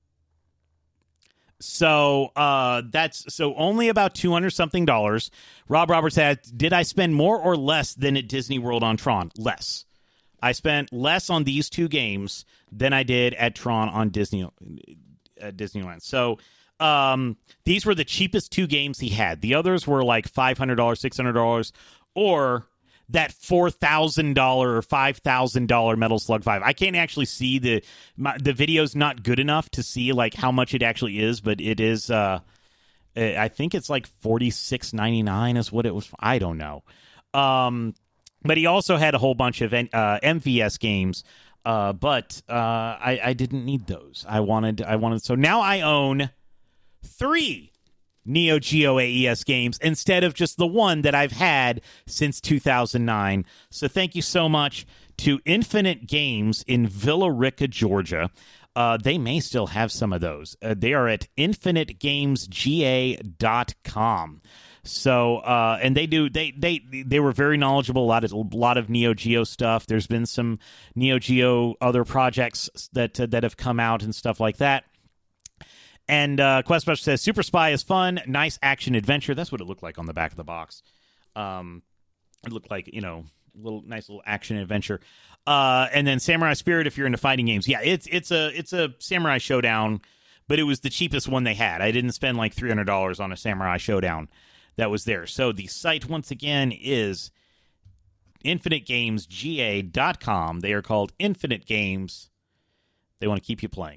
So uh, that's so only about two hundred something dollars. Rob Roberts had, did I spend more or less than at Disney World on Tron? Less. I spent less on these two games than I did at Tron on Disney at Disneyland. So um, these were the cheapest two games he had. The others were like five hundred dollars, six hundred dollars, or that four thousand dollars or five thousand dollars Metal Slug five. I can't actually see the my, the video's not good enough to see like how much it actually is, but it is uh I think it's like forty-six ninety-nine is what it was. I don't know. Um but he also had a whole bunch of uh, M V S games, uh but uh I I didn't need those. I wanted I wanted so now I own three Neo Geo A E S games instead of just the one that I've had since two thousand nine. So thank you so much to Infinite Games in Villa Rica, Georgia. Uh, they may still have some of those. Uh, they are at infinite games g a dot com. So uh, and they do they they they were very knowledgeable. A lot of a lot of Neo Geo stuff. There's been some Neo Geo other projects that uh, that have come out and stuff like that. And uh, Questbuster says, Super Spy is fun, nice action adventure. That's what it looked like on the back of the box. Um, it looked like, you know, little nice little action adventure. Uh, and then Samurai Spirit, if you're into fighting games. Yeah, it's it's a it's a Samurai Showdown, but it was the cheapest one they had. I didn't spend like three hundred dollars on a Samurai Showdown that was there. So the site, once again, is infinite games g a dot com. They are called Infinite Games. They want to keep you playing.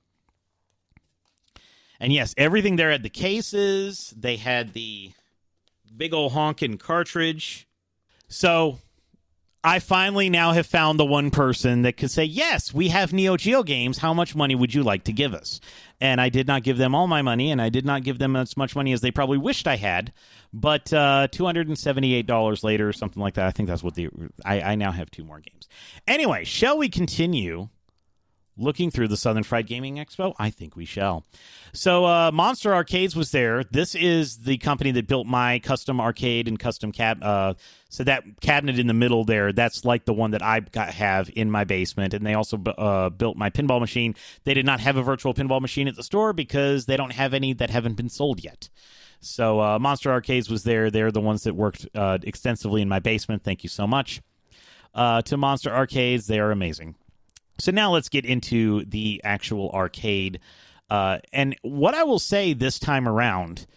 And yes, everything there had the cases. They had the big old honkin' cartridge. So I finally now have found the one person that could say, yes, we have Neo Geo games. How much money would you like to give us? And I did not give them all my money, and I did not give them as much money as they probably wished I had. But uh, two hundred seventy-eight dollars later, or something like that. I think that's what the I, I now have two more games. Anyway, shall we continue looking through the Southern Fried Gaming Expo? I think we shall. So uh, Monster Arcades was there. This is the company that built my custom arcade and custom cab. Uh, so that cabinet in the middle there, that's like the one that I got, have in my basement. And they also uh, built my pinball machine. They did not have a virtual pinball machine at the store because they don't have any that haven't been sold yet. So uh, Monster Arcades was there. They're the ones that worked uh, extensively in my basement. Thank you so much uh, to Monster Arcades. They are amazing. So now let's get into the actual arcade. Uh, and what I will say this time around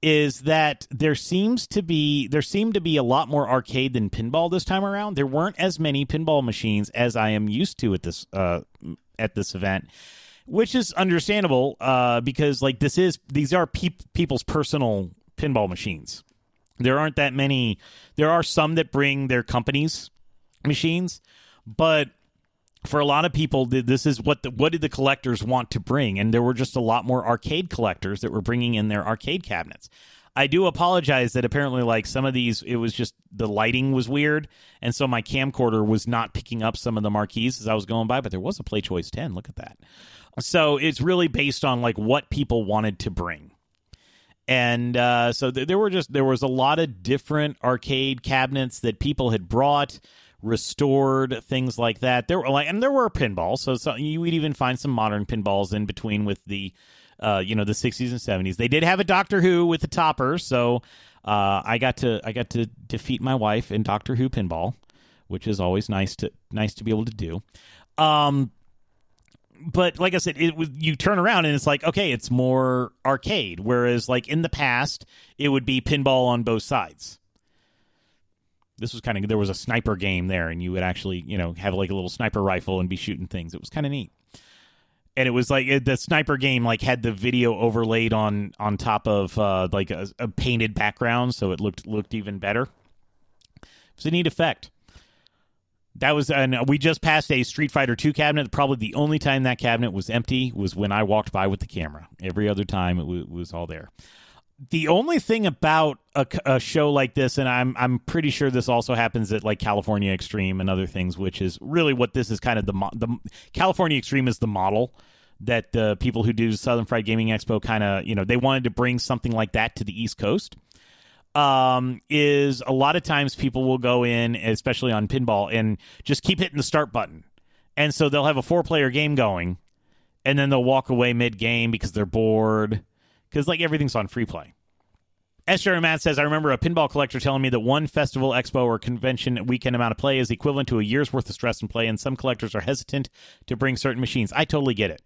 is that there seems to be there seemed to be a lot more arcade than pinball this time around. There weren't as many pinball machines as I am used to at this uh, at this event, which is understandable uh, because like this is these are pe- people's personal pinball machines. There aren't that many. There are some that bring their company's machines, but for a lot of people, this is what the, what did the collectors want to bring, and there were just a lot more arcade collectors that were bringing in their arcade cabinets. I do apologize that apparently, like some of these, it was just the lighting was weird, and so my camcorder was not picking up some of the marquees as I was going by. But there was a PlayChoice ten. Look at that. So it's really based on like what people wanted to bring. And uh, so th- there were just there was a lot of different arcade cabinets that people had brought, restored, things like that. There were like, and there were pinballs, so, so you would even find some modern pinballs in between with the, uh, you know, the sixties and seventies. They did have a Doctor Who with the topper, so uh, I got to I got to defeat my wife in Doctor Who pinball, which is always nice to nice to be able to do. Um, But like I said, it you turn around and it's like, okay, it's more arcade. Whereas like in the past, it would be pinball on both sides. This was kind of, there was a sniper game there, and you would actually, you know, have like a little sniper rifle and be shooting things. It was kind of neat. And it was like it, the sniper game like had the video overlaid on on top of uh, like a, a painted background, so it looked looked even better. It was a neat effect. That was, and we just passed a Street Fighter two cabinet. Probably the only time that cabinet was empty was when I walked by with the camera. Every other time, it, w- it was all there. The only thing about a, a show like this, and I'm I'm pretty sure this also happens at like California Extreme and other things, which is really what this is kind of the mo- the California Extreme is the model that the people who do Southern Fried Gaming Expo kind of, you know, they wanted to bring something like that to the East Coast. Um, is a lot of times people will go in, especially on pinball, and just keep hitting the start button. And so they'll have a four-player game going, and then they'll walk away mid-game because they're bored, because like everything's on free play. S J R Matt says, I remember a pinball collector telling me that one festival, expo, or convention weekend amount of play is equivalent to a year's worth of stress and play, and some collectors are hesitant to bring certain machines. I totally get it.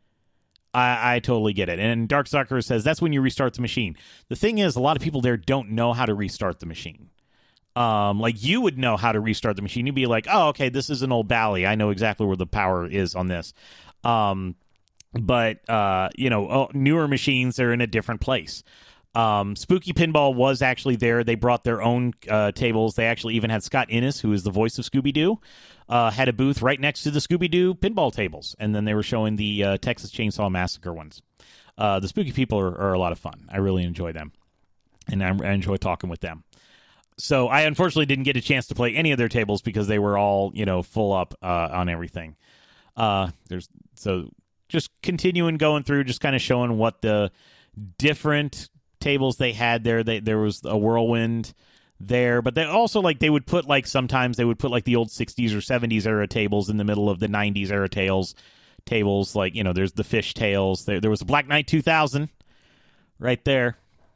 I, I totally get it. And Dark Soccer says that's when you restart the machine. The thing is, a lot of people there don't know how to restart the machine. Um, like you would know how to restart the machine. You'd be like, oh, okay, this is an old Bally. I know exactly where the power is on this. Um, but, uh, you know, oh, newer machines are in a different place. Um, Spooky Pinball was actually there. They brought their own uh, tables. They actually even had Scott Innes, who is the voice of Scooby-Doo, uh, had a booth right next to the Scooby-Doo pinball tables. And then they were showing the uh, Texas Chainsaw Massacre ones. Uh, the Spooky people are, are a lot of fun. I really enjoy them. And I, I enjoy talking with them. So I unfortunately didn't get a chance to play any of their tables because they were all, you know, full up uh, on everything. Uh, there's so just continuing going through, just kind of showing what the different tables they had there. They, there was a Whirlwind there, but they also like they would put like sometimes they would put like the old sixties or seventies era tables in the middle of the nineties era tails tables. Like, you know, there's the Fish tails. There, there was a Black Knight two thousand right there.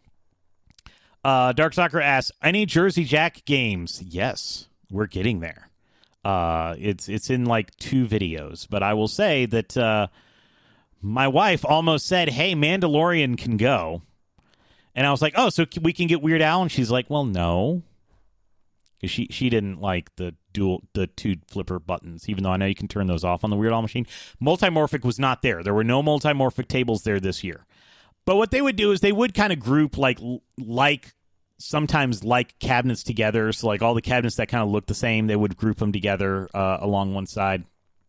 Uh, Dark Soccer asks, any Jersey Jack games? Yes, we're getting there. Uh, it's it's in like two videos, but I will say that uh, my wife almost said, "Hey, Mandalorian can go," and I was like, "Oh, so we can get Weird Al?" And she's like, "Well, no," because she she didn't like the dual the two flipper buttons, even though I know you can turn those off on the Weird Al machine. Multimorphic was not there. There were no multimorphic tables there this year. But what they would do is they would kind of group like like. sometimes like cabinets together, so like all the cabinets that kind of look the same, they would group them together uh, along one side.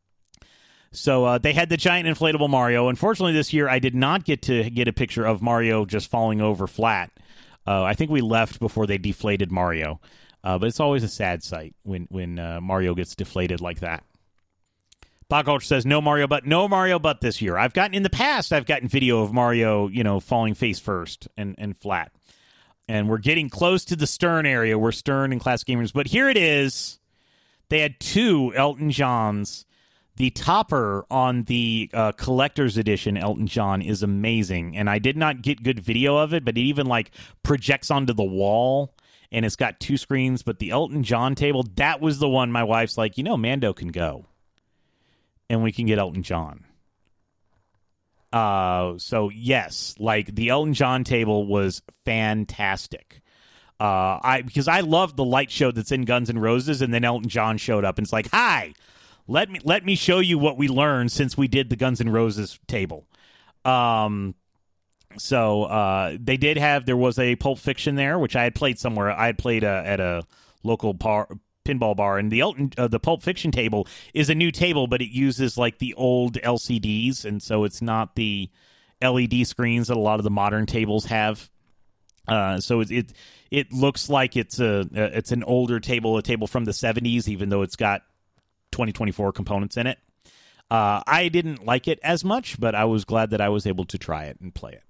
So uh, they had the giant inflatable Mario. Unfortunately, this year I did not get to get a picture of Mario just falling over flat. Uh, I think we left before they deflated Mario, uh, but it's always a sad sight when when uh, Mario gets deflated like that. Bog Ultra says no Mario butt, no Mario butt this year. I've gotten in the past, I've gotten video of Mario, you know, falling face first and and flat. And we're getting close to the Stern area. We're Stern and Classic Gamers. But here it is. They had two Elton Johns. The topper on the uh, collector's edition Elton John is amazing. And I did not get good video of it, but it even like projects onto the wall. And it's got two screens. But the Elton John table, that was the one my wife's like, you know, Mando can go. And we can get Elton John. Uh, so yes, like the Elton John table was fantastic. Uh, I because I loved the light show that's in Guns N' Roses, and then Elton John showed up and it's like, hi, let me let me show you what we learned since we did the Guns N' Roses table. Um, so uh, they did have there was a Pulp Fiction there, which I had played somewhere. I had played uh, at a local bar. pinball bar, and the Elton, uh, the Pulp Fiction table is a new table, but it uses like the old L C Ds, and so it's not the L E D screens that a lot of the modern tables have. Uh, so it, it it looks like it's a it's an older table, a table from the seventies, even though it's got twenty twenty-four components in it. Uh, I didn't like it as much, but I was glad that I was able to try it and play it.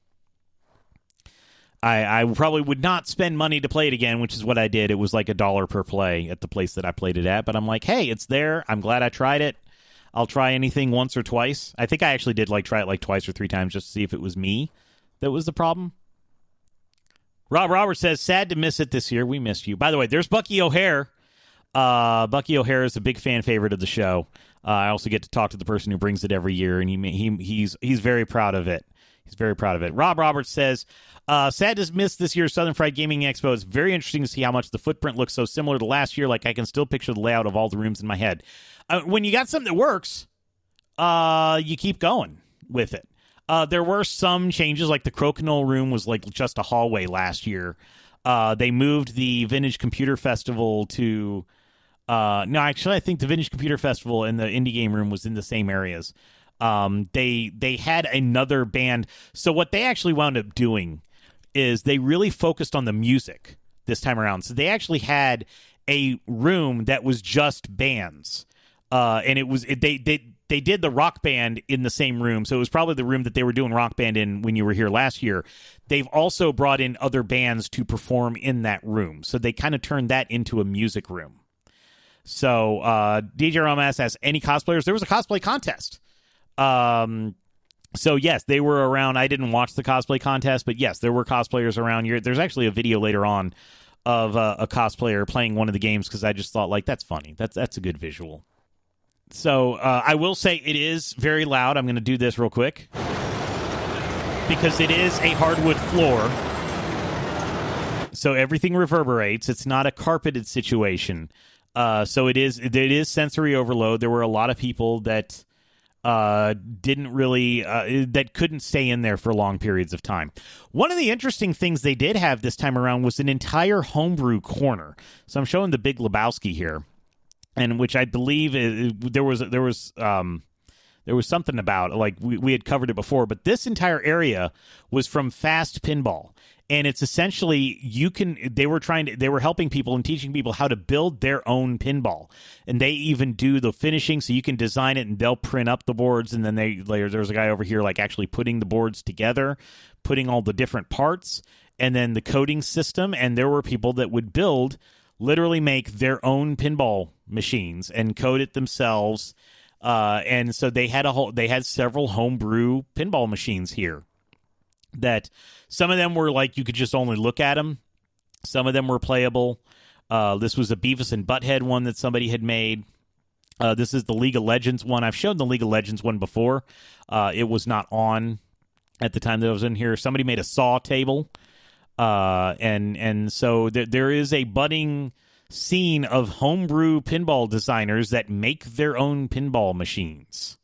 I, I probably would not spend money to play it again, which is what I did. It was like a dollar per play at the place that I played it at. But I'm like, hey, it's there. I'm glad I tried it. I'll try anything once or twice. I think I actually did like try it like twice or three times just to see if it was me that was the problem. Rob Roberts says, sad to miss it this year. We missed you. By the way, there's Bucky O'Hare. Uh, Bucky O'Hare is a big fan favorite of the show. Uh, I also get to talk to the person who brings it every year, and he, he he's he's very proud of it. He's very proud of it. Rob Roberts says, uh, sad to miss this year's Southern Fried Gaming Expo. It's very interesting to see how much the footprint looks so similar to last year. Like, I can still picture the layout of all the rooms in my head. Uh, when you got something that works, uh, you keep going with it. Uh, there were some changes, like the Crokinole room was like just a hallway last year. Uh, they moved the Vintage Computer Festival to... Uh, no, actually, I think the Vintage Computer Festival and the Indie Game Room was in the same areas. Um, they they had another band. So what they actually wound up doing is they really focused on the music this time around. So they actually had a room that was just bands, uh, and it was it, they they they did the rock band in the same room. So it was probably the room that they were doing rock band in when you were here last year. They've also brought in other bands to perform in that room. So they kind of turned that into a music room. So uh, D J Ramas asks, any cosplayers? There was a cosplay contest. Um, so yes, they were around. I didn't watch the cosplay contest, but yes, there were cosplayers around here. There's actually a video later on of uh, a cosplayer playing one of the games because I just thought, like, that's funny. That's that's a good visual. So uh, I will say it is very loud. I'm going to do this real quick because it is a hardwood floor, so everything reverberates. It's not a carpeted situation. Uh, so it is it is sensory overload. There were a lot of people that uh, didn't really uh, that couldn't stay in there for long periods of time. One of the interesting things they did have this time around was an entire homebrew corner. So I'm showing the Big Lebowski here, and which I believe is, there was there was um, there was something about, like we we had covered it before, but this entire area was from Fast Pinball. And it's essentially, you can, they were trying to, they were helping people and teaching people how to build their own pinball. And they even do the finishing, so you can design it and they'll print up the boards. And then they, there's a guy over here like actually putting the boards together, putting all the different parts, and then the coding system. And there were people that would build, literally make their own pinball machines and code it themselves. Uh, and so they had a whole, they had several homebrew pinball machines here. That some of them were like you could just only look at them. Some of them were playable. Uh, this was a Beavis and Butthead one that somebody had made. Uh, this is the League of Legends one. I've shown the League of Legends one before. Uh, it was not on at the time that I was in here. Somebody made a Saw table. Uh, and and so there, there is a budding scene of homebrew pinball designers that make their own pinball machines.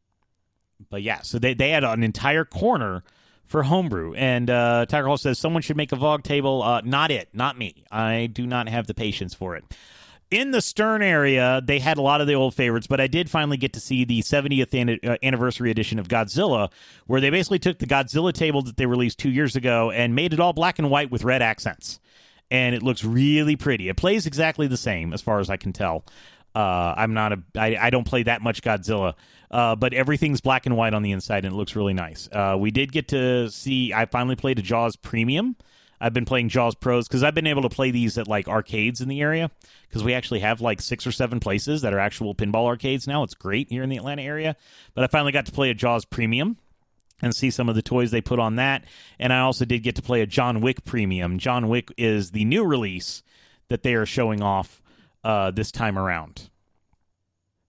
But yeah, so they, they had an entire corner for homebrew. And uh, Tiger Hall says, someone should make a V O G table. Uh, not it. Not me. I do not have the patience for it. In the Stern area, they had a lot of the old favorites, but I did finally get to see the seventieth an- uh, anniversary edition of Godzilla, where they basically took the Godzilla table that they released two years ago and made it all black and white with red accents. And it looks really pretty. It plays exactly the same, as far as I can tell. Uh, I'm not a, I, I don't play that much Godzilla, uh, but everything's black and white on the inside, and it looks really nice. Uh, we did get to see, I finally played a Jaws Premium. I've been playing Jaws Pros because I've been able to play these at like arcades in the area because we actually have like six or seven places that are actual pinball arcades now. It's great here in the Atlanta area, but I finally got to play a Jaws Premium and see some of the toys they put on that. And I also did get to play a John Wick Premium. John Wick is the new release that they are showing off Uh, this time around.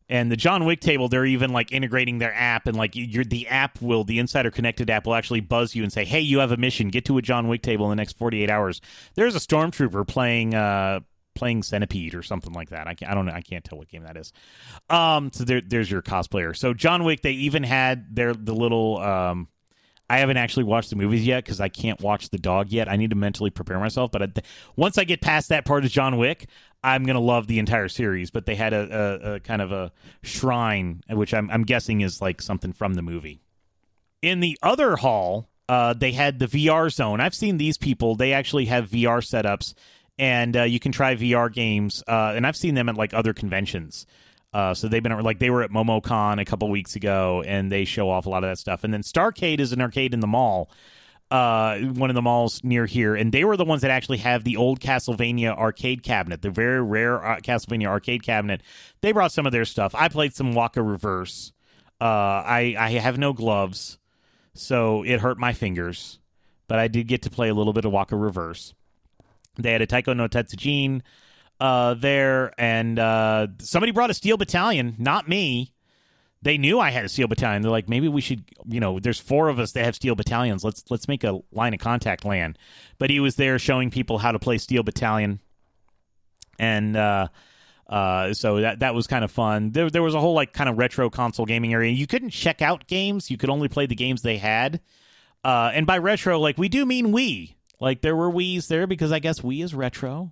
And the John Wick table, they're even like integrating their app, and like you're, the app will, the Insider Connected app will actually buzz you and say, "Hey, you have a mission. Get to a John Wick table in the next forty-eight hours." There's a stormtrooper playing uh, playing Centipede or something like that. I, can't, I don't know. I can't tell what game that is. Um, so there, there's your cosplayer. So John Wick, they even had their the little. Um, I haven't actually watched the movies yet because I can't watch the dog yet. I need to mentally prepare myself. But I, once I get past that part of John Wick, I'm going to love the entire series. But they had a, a, a kind of a shrine, which I'm, I'm guessing is like something from the movie. In the other hall, uh, they had the V R zone. I've seen these people. They actually have V R setups, and uh, you can try V R games. Uh, and I've seen them at like other conventions. Uh, so they've been like they were at MomoCon a couple weeks ago, and they show off a lot of that stuff. And then Starcade is an arcade in the mall, uh, one of the malls near here, and they were the ones that actually have the old Castlevania arcade cabinet, the very rare uh, Castlevania arcade cabinet. They brought some of their stuff. I played some Waka Reverse. Uh, I I have no gloves, so it hurt my fingers, but I did get to play a little bit of Waka Reverse. They had a Taiko no Tatsujin Uh, there, and uh, somebody brought a Steel Battalion, not me. They knew I had a Steel Battalion. They're like, maybe we should, you know, there's four of us that have Steel Battalions. Let's let's make a line of contact LAN. But he was there showing people how to play Steel Battalion, and uh, uh, so that that was kind of fun. There there was a whole like kind of retro console gaming area. You couldn't check out games. You could only play the games they had. Uh, and by retro, like we do mean Wii. Like there were Wiis there because I guess Wii is retro.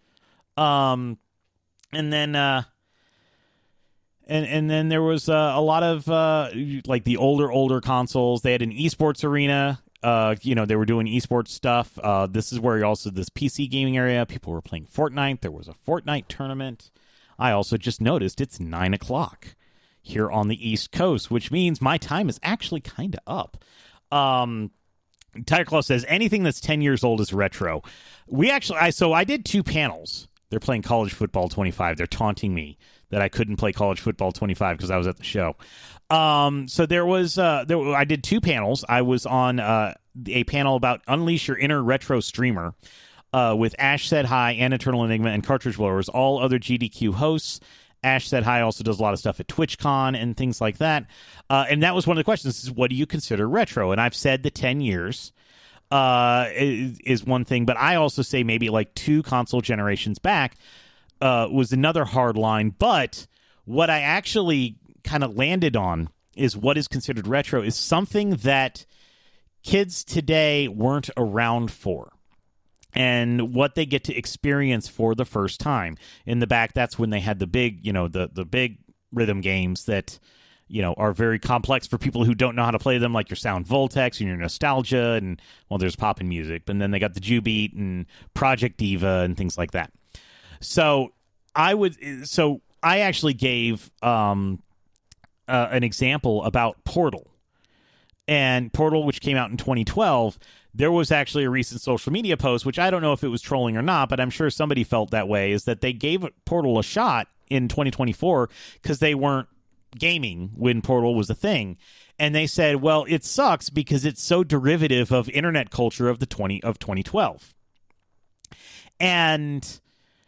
Um, and then, uh, and, and then there was, uh, a lot of, uh, like the older, older consoles. They had an esports arena. Uh, you know, they were doing esports stuff. Uh, this is where also this P C gaming area, people were playing Fortnite. There was a Fortnite tournament. I also just noticed it's nine o'clock here on the East Coast, which means my time is actually kind of up. Um, Tiger Claw says anything that's ten years old is retro. We actually, I, so I did two panels. They're playing College Football twenty-five. They're taunting me that I couldn't play College Football twenty-five because I was at the show. Um, so there was, uh, there, I did two panels. I was on uh, a panel about Unleash Your Inner Retro Streamer uh, with Ash Said Hi and Eternal Enigma and Cartridge Blowers, all other G D Q hosts. Ash Said Hi also does a lot of stuff at TwitchCon and things like that. Uh, and that was one of the questions, is what do you consider retro? And I've said the ten years. Uh, is, is one thing, but I also say maybe like two console generations back uh, was another hard line. But what I actually kind of landed on is what is considered retro is something that kids today weren't around for, and what they get to experience for the first time. In the back, that's when they had the big, you know, the the big rhythm games that, you know, are very complex for people who don't know how to play them, like your Sound Voltex and your Nostalgia, and, well, there's Poppin' Music, and then they got the Jubeat and Project Diva and things like that. So I would, so I actually gave um, uh, an example about Portal. And Portal, which came out in twenty twelve, there was actually a recent social media post, which I don't know if it was trolling or not, but I'm sure somebody felt that way, is that they gave Portal a shot in twenty twenty-four because they weren't gaming when Portal was a thing, and they said, well, it sucks because it's so derivative of internet culture of the twenty of twenty twelve. And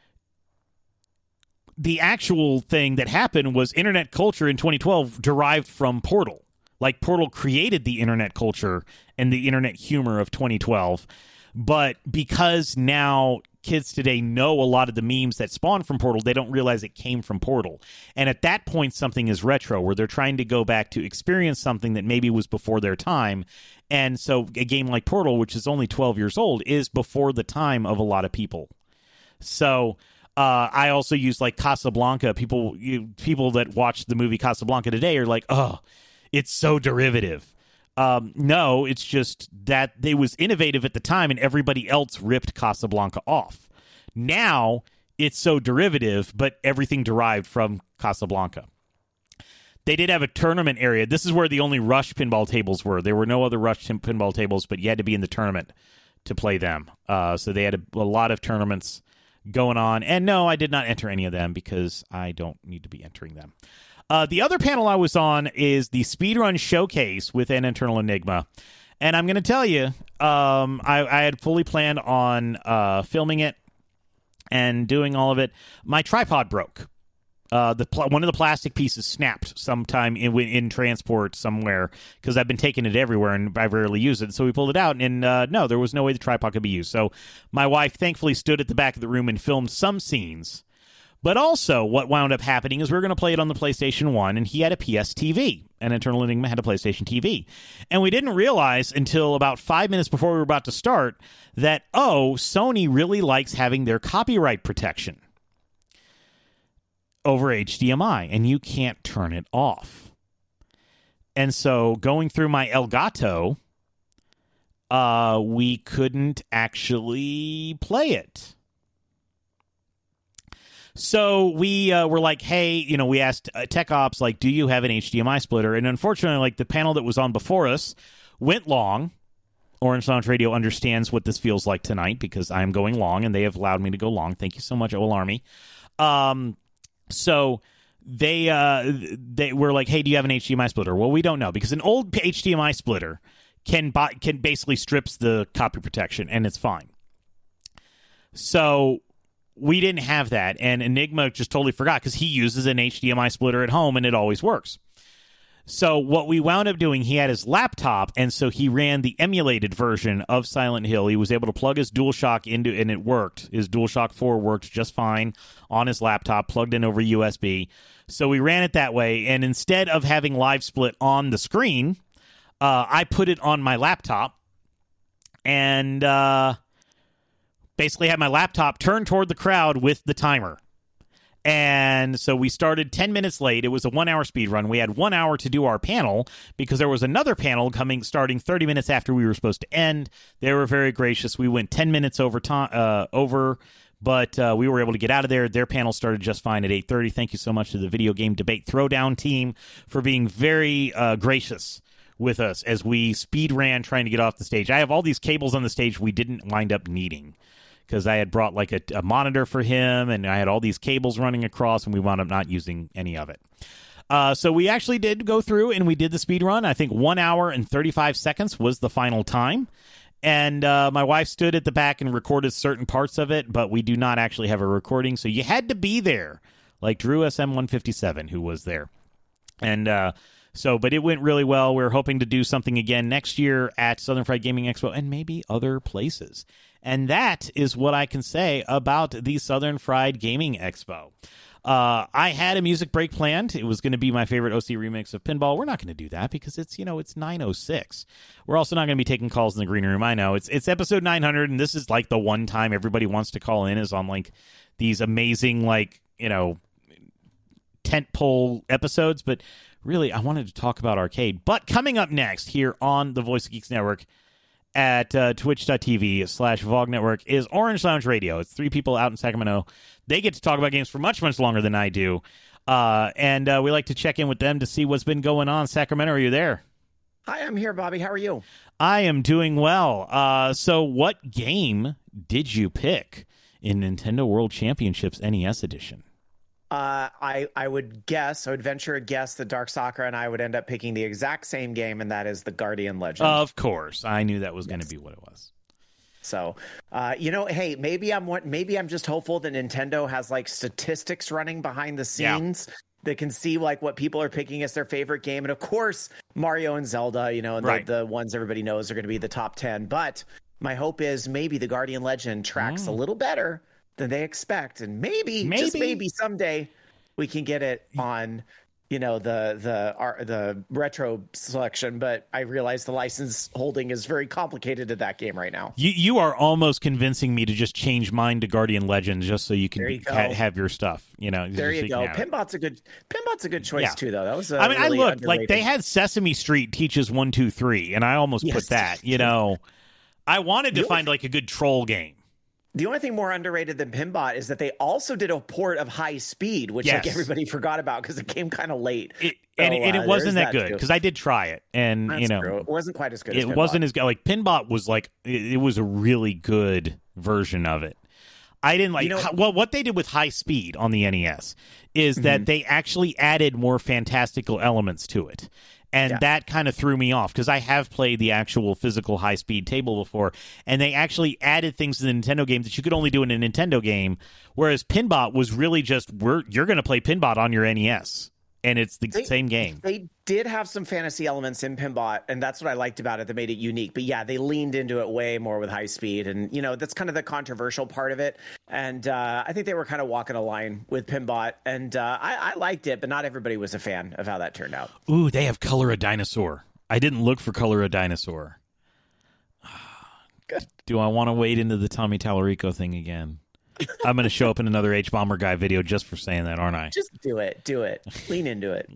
the actual thing that happened was internet culture in twenty twelve derived from Portal. Like, Portal created the internet culture and the internet humor of twenty twelve, but because now kids today know a lot of the memes that spawn from Portal, they don't realize it came from Portal. And at that point, something is retro, where they're trying to go back to experience something that maybe was before their time. And so a game like Portal, which is only twelve years old, is before the time of a lot of people. So uh, I also use, like, Casablanca. People, you, people that watch the movie Casablanca today are like, oh, it's so derivative. Um, no, it's just that it was innovative at the time and everybody else ripped Casablanca off. Now it's so derivative, but everything derived from Casablanca. They did have a tournament area. This is where the only Rush pinball tables were. There were no other Rush tim- pinball tables, but you had to be in the tournament to play them. Uh, so they had a, a lot of tournaments going on. And no, I did not enter any of them because I don't need to be entering them. Uh, the other panel I was on is the Speedrun Showcase with an Eternal Enigma. And I'm going to tell you, um, I, I had fully planned on uh, filming it and doing all of it. My tripod broke. Uh, the pl- one of the plastic pieces snapped sometime in, in transport somewhere because I've been taking it everywhere and I rarely use it. So we pulled it out, and uh, no, there was no way the tripod could be used. So my wife thankfully stood at the back of the room and filmed some scenes. But also, what wound up happening is we were going to play it on the PlayStation one, and he had a P S T V, and Eternal Enigma had a PlayStation T V. And we didn't realize until about five minutes before we were about to start that, oh, Sony really likes having their copyright protection over H D M I, and you can't turn it off. And so going through my Elgato, uh, we couldn't actually play it. So we uh, were like, hey, you know, we asked uh, Tech Ops, like, do you have an H D M I splitter? And unfortunately, like, the panel that was on before us went long. Orange Lounge Radio understands what this feels like tonight because I'm going long, and they have allowed me to go long. Thank you so much, O L Army. Um, so they uh, they were like, hey, do you have an H D M I splitter? Well, we don't know because an old H D M I splitter can buy, can basically strips the copy protection, and it's fine. So we didn't have that, and Enigma just totally forgot because he uses an H D M I splitter at home, and it always works. So what we wound up doing, he had his laptop, and so he ran the emulated version of Silent Hill. He was able to plug his DualShock into, and it worked. His DualShock four worked just fine on his laptop, plugged in over U S B. So we ran it that way, and instead of having Live Split on the screen, uh, I put it on my laptop, and uh, basically had my laptop turned toward the crowd with the timer. And so we started ten minutes late. It was a one-hour speed run. We had one hour to do our panel because there was another panel coming starting thirty minutes after we were supposed to end. They were very gracious. We went ten minutes over time, uh, over, but uh, we were able to get out of there. Their panel started just fine at eight thirty. Thank you so much to the Video Game Debate Throwdown team for being very uh, gracious with us as we speed ran trying to get off the stage. I have all these cables on the stage we didn't wind up needing, because I had brought like a, a monitor for him, and I had all these cables running across, and we wound up not using any of it. Uh, so we actually did go through, and we did the speed run. I think one hour and thirty-five seconds was the final time. And uh, my wife stood at the back and recorded certain parts of it, but we do not actually have a recording, so you had to be there, like Drew S M one fifty-seven, who was there. And uh, so, but it went really well. We're hoping to do something again next year at Southern Fried Gaming Expo and maybe other places. And that is what I can say about the Southern Fried Gaming Expo. Uh, I had a music break planned. It was going to be my favorite O C remix of Pinball. We're not going to do that because it's, you know, it's nine oh six. We're also not going to be taking calls in the green room. I know it's it's episode nine hundred, and this is like the one time everybody wants to call in is on like these amazing, like, you know, tentpole episodes. But really, I wanted to talk about arcade. But coming up next here on the Voice of Geeks Network, at uh, twitch.tv slash Vog Network is Orange Lounge Radio. It's three people out in Sacramento. They get to talk about games for much, much longer than I do. Uh, and uh, we like to check in with them to see what's been going on. Sacramento, are you there? Hi, I'm here, Bobby. How are you? I am doing well. Uh, so what game did you pick in Nintendo World Championships N E S Edition? Uh, I, I would guess, I would venture a guess that Dark Sakura and I would end up picking the exact same game, and that is the Guardian Legend. Of course. I knew that was yes. going to be what it was. So, uh, you know, hey, maybe I'm maybe I'm just hopeful that Nintendo has like statistics running behind the scenes yeah. that can see like what people are picking as their favorite game. And of course, Mario and Zelda, you know, and right. the, the ones everybody knows are going to be the top ten. But my hope is maybe the Guardian Legend tracks oh. a little better than they expect, and maybe, maybe just maybe someday we can get it on, you know, the the our, the retro selection. But I realize the license holding is very complicated at that game right now. You you are almost convincing me to just change mine to Guardian Legends just so you can you ha- have your stuff. You know, there you so go. Pinbot's a good Pinbot's a good choice yeah. too, though. That was a I mean, really I looked underrated. like they had Sesame Street teaches one two three, and I almost yes. put that. You know, I wanted to find like a good troll game. The only thing more underrated than Pinbot is that they also did a port of High Speed, which yes. like everybody forgot about because it came kind of late. It, so, and, and it uh, wasn't that, that good because I did try it, and That's you know, true. It wasn't quite as good. It as Pinbot. wasn't as good. Like Pinbot was like it, it was a really good version of it. I didn't like. You know, well, what they did with High Speed on the N E S is mm-hmm. that they actually added more fantastical elements to it. And Yeah. that kind of threw me off because I have played the actual physical high-speed table before, and they actually added things to the Nintendo game that you could only do in a Nintendo game, whereas Pinbot was really just, we're, you're going to play Pinbot on your N E S, and it's the They- same game. They did have some fantasy elements in Pinbot, and that's what I liked about it that made it unique. But yeah, they leaned into it way more with high speed, and you know that's kind of the controversial part of it. And uh, I think they were kind of walking a line with Pinbot, and uh, I, I liked it, but not everybody was a fan of how that turned out. Ooh, they have Color a Dinosaur. I didn't look for Color a Dinosaur. Good. Do I want to wade into the Tommy Tallarico thing again? I'm going to show up in another H-Bomber Guy video just for saying that, aren't I? Just do it, do it, lean into it.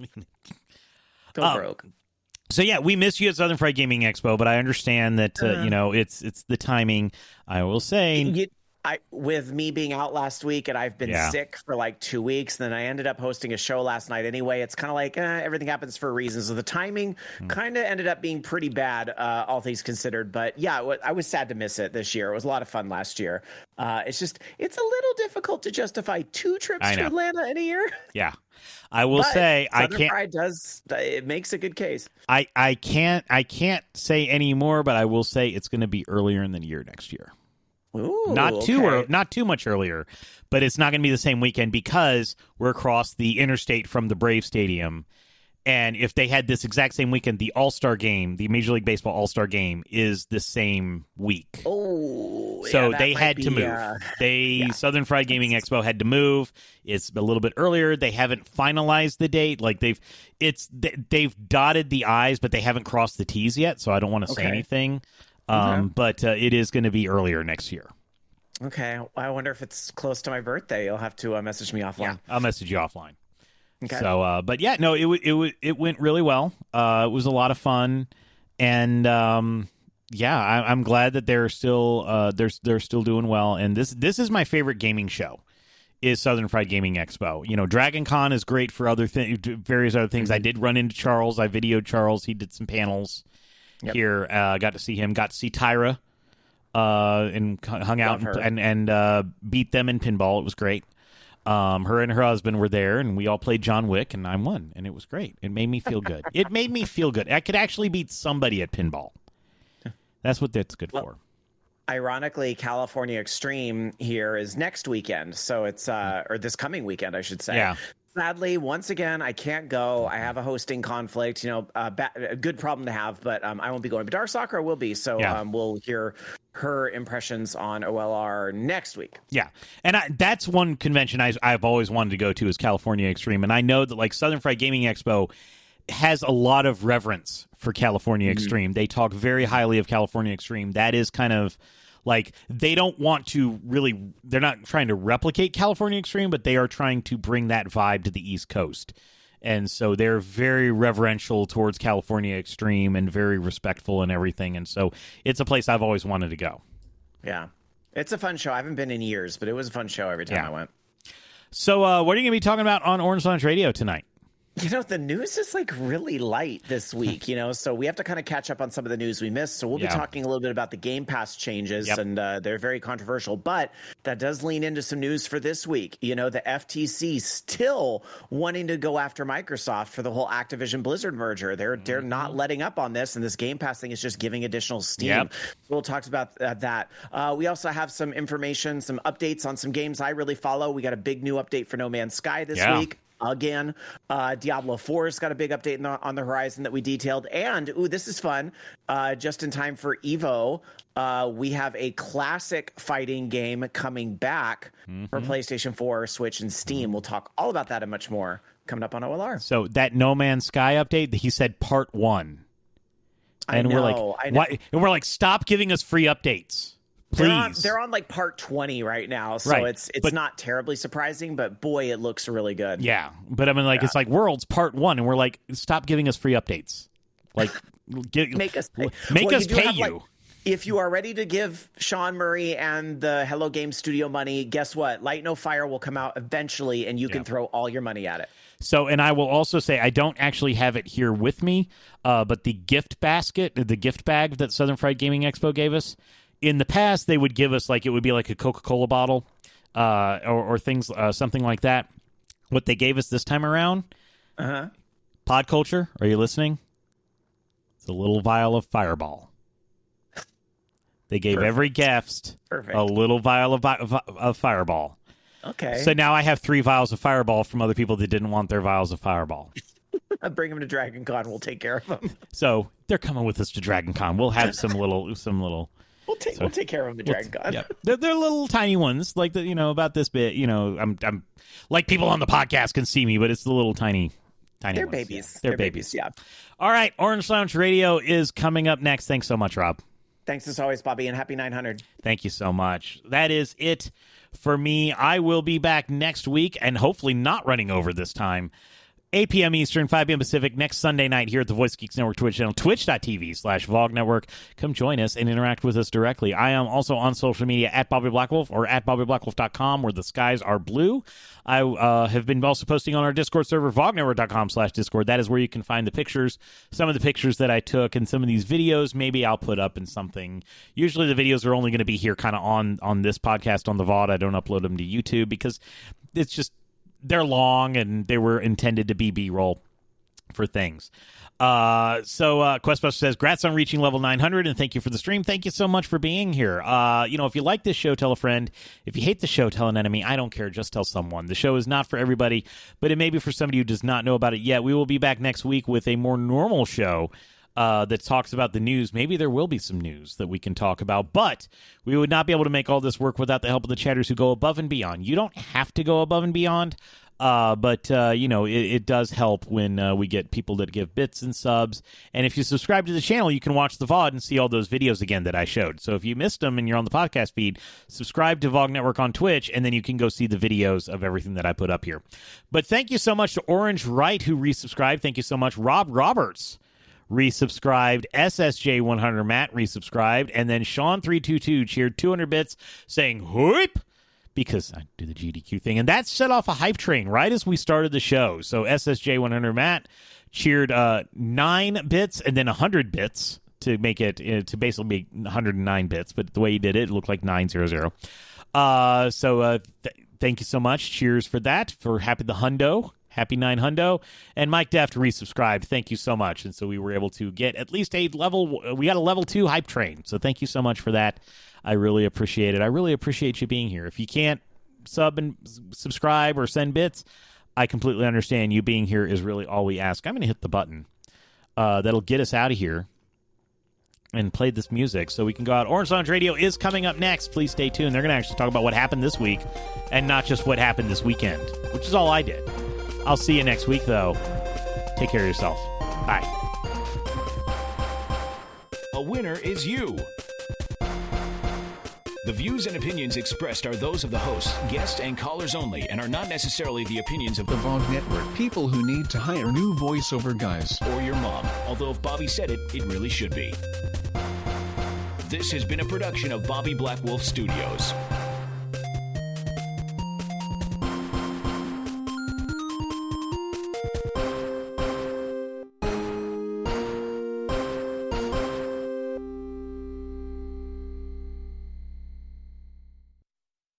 Go Oh. broke. So yeah, we missed you at Southern Fried Gaming Expo, but I understand that uh, Uh. you know it's it's the timing. I will say, You, I, with me being out last week and I've been Yeah. sick for like two weeks, and then I ended up hosting a show last night anyway. It's kind of like eh, everything happens for a reason. So the timing Hmm. kind of ended up being pretty bad, uh, all things considered. But yeah, w- I was sad to miss it this year. It was a lot of fun last year. Uh, it's just it's a little difficult to justify two trips I to know. Atlanta in a year. yeah, I will But say I Southern can't. Fried does it makes a good case. I I can't I can't say any more, but I will say it's going to be earlier in the year next year. Ooh, Not too okay. ear- not too much earlier, but it's not going to be the same weekend because we're across the interstate from the Brave Stadium. And if they had this exact same weekend, the All-Star game, the Major League Baseball All-Star game is the same week. Oh, So yeah, that they might had to be, move. uh, They yeah. Southern Fried Gaming Expo had to move. It's a little bit earlier. They haven't finalized the date. Like they've it's they- they've dotted the I's, but they haven't crossed the T's yet. So I don't want to say Okay. anything. Um, But uh, it is going to be earlier next year. Okay, I wonder if it's close to my birthday. You'll have to uh, message me offline. I'll message you offline. Okay. So, uh, but yeah, no, it w- it w- it went really well. Uh, it was a lot of fun, and um, yeah, I- I'm glad that they're still uh, they're they're still doing well. And this this is my favorite gaming show, is Southern Fried Gaming Expo. You know, Dragon Con is great for other things, various other things. I did run into Charles. I videoed Charles. He did some panels Yep. here. Uh, got to see him. Got to see Tyra, uh, and hung out Love her. and and uh, beat them in pinball. It was great. Um, her and her husband were there, and we all played John Wick, and I won, and it was great. It made me feel good. It made me feel good. I could actually beat somebody at pinball. That's what that's good Well, for. Ironically, California Extreme here is next weekend. So it's, uh, or this coming weekend, I should say. Yeah. Sadly, once again, I can't go. I have a hosting conflict, you know, uh, ba- a good problem to have, but um, I won't be going. But Dark Soccer will be. So Yeah. um, we'll hear her impressions on O L R next week. Yeah, and I, that's one convention I, I've always wanted to go to is California Extreme, and I know that like Southern Fried Gaming Expo has a lot of reverence for California Extreme. They talk very highly of California Extreme. That is kind of like they don't want to really. They're not trying to replicate California Extreme, but they are trying to bring that vibe to the East Coast. And so they're very reverential towards California Extreme and very respectful and everything. And so it's a place I've always wanted to go. Yeah. It's a fun show. I haven't been in years, but it was a fun show every time Yeah. I went. So uh, what are you going to be talking about on Orange Lounge Radio tonight? You know, the news is like really light this week, you know, so we have to kind of catch up on some of the news we missed. So we'll Yeah. be talking a little bit about the Game Pass changes, Yep. and uh, they're very controversial, but that does lean into some news for this week. You know, the F T C still wanting to go after Microsoft for the whole Activision Blizzard merger. They're they're not letting up on this, and this Game Pass thing is just giving additional steam. Yep. So we'll talk about uh, that. Uh, we also have some information, some updates on some games I really follow. We got a big new update for No Man's Sky this Yeah. week. Again, uh, Diablo four's got a big update in the, on the horizon that we detailed. And, ooh, this is fun. Uh, just in time for EVO, uh, we have a classic fighting game coming back for PlayStation four, Switch, and Steam. We'll talk all about that and much more coming up on O L R. So that No Man's Sky update, he said part one. I And we're know, like, I know. why? And we're like, stop giving us free updates, They're on, please. they're on like part twenty right now, so Right, it's it's but- not terribly surprising, but boy, it looks really good. Yeah, but I mean, like, it's like Worlds part one, and we're like, stop giving us free updates. Like, get, Make us pay. make Well, us you do pay have, like, you. if you are ready to give Sean Murray and the Hello Games Studio money, guess what? Light No Fire will come out eventually, and you can Yeah. throw all your money at it. So, and I will also say, I don't actually have it here with me, uh, but the gift basket, the gift bag that Southern Fried Gaming Expo gave us, in the past, they would give us, like, it would be like a Coca-Cola bottle uh, or, or things, uh, something like that. What they gave us this time around, Uh huh. Pod Culture, are you listening? It's a little vial of Fireball. They gave Perfect. every guest Perfect. a little vial of, vi- of Fireball. Okay. So now I have three vials of Fireball from other people that didn't want their vials of Fireball. Bring them to Dragon Con. We'll take care of them. So they're coming with us to Dragon Con. We'll have some little, some little. We'll take So- we'll take care of them at Dragon Con. Yeah, they're, they're little tiny ones, like the you know about this bit. You know, I'm I'm like people on the podcast can see me, but it's the little tiny, tiny. They're ones. babies. Yeah, they're, They're babies. babies. Yeah. All right, Orange Lounge Radio is coming up next. Thanks so much, Rob. Thanks as always, Bobby, and happy nine hundred. Thank you so much. That is it for me. I will be back next week and hopefully not running over this time. eight p.m. Eastern, five p.m. Pacific, next Sunday night here at the Voice Geeks Network Twitch channel, twitch.tv slash VOG Network. Come join us and interact with us directly. I am also on social media at Bobby Blackwolf or at bobby blackwolf dot com where the skies are blue. I uh, have been also posting on our Discord server, vognetwork.com slash Discord. That is where you can find the pictures, some of the pictures that I took, and some of these videos maybe I'll put up in something. Usually the videos are only going to be here kind of on, on this podcast on the V O D. I don't upload them to YouTube because it's just they're long and they were intended to be B-roll for things. Uh, so uh, Questbuster says, "Grats on reaching level nine hundred, and thank you for the stream." Thank you so much for being here. Uh, you know, if you like this show, tell a friend. If you hate the show, tell an enemy. I don't care. Just tell someone. The show is not for everybody, but it may be for somebody who does not know about it yet. We will be back next week with a more normal show uh, that talks about the news. Maybe there will be some news that we can talk about, but we would not be able to make all this work without the help of the chatters who go above and beyond. You don't have to go above and beyond. Uh, but, uh, you know, it, it does help when uh, we get people that give bits and subs. And if you subscribe to the channel, you can watch the V O D and see all those videos again that I showed. So if you missed them and you're on the podcast feed, subscribe to VOG Network on Twitch, and then you can go see the videos of everything that I put up here. But thank you so much to Orange Wright, who resubscribed. Thank you so much. Rob Roberts resubscribed. S S J one hundred Matt resubscribed. And then Sean three two two cheered two hundred bits saying, "Whoop!" because I do the G D Q thing. And that set off a hype train right as we started the show. So S S J one hundred Matt cheered uh, nine bits and then one hundred bits to make it, uh, to basically make one hundred nine bits. But the way he did it, it looked like nine hundred. Uh, so uh, th- thank you so much. Cheers for that, for Happy the Hundo. Happy nine hundo. And Mike Deft resubscribed. Thank you so much. And so we were able to get at least a level, we got a level two hype train. So thank you so much for that. I really appreciate it. I really appreciate you being here. If you can't sub and subscribe or send bits, I completely understand. You being here is really all we ask. I'm going to hit the button uh, that'll get us out of here and play this music so we can go out. Orange Lounge Radio is coming up next. Please stay tuned. They're going to actually talk about what happened this week and not just what happened this weekend, which is all I did. I'll see you next week, though. Take care of yourself. Bye. A winner is you. The views and opinions expressed are those of the host, guests, and callers only, and are not necessarily the opinions of The V O G Network. People who need to hire new voiceover guys. or your mom. Although if Bobby said it, it really should be. This has been a production of Bobby Blackwolf Studios.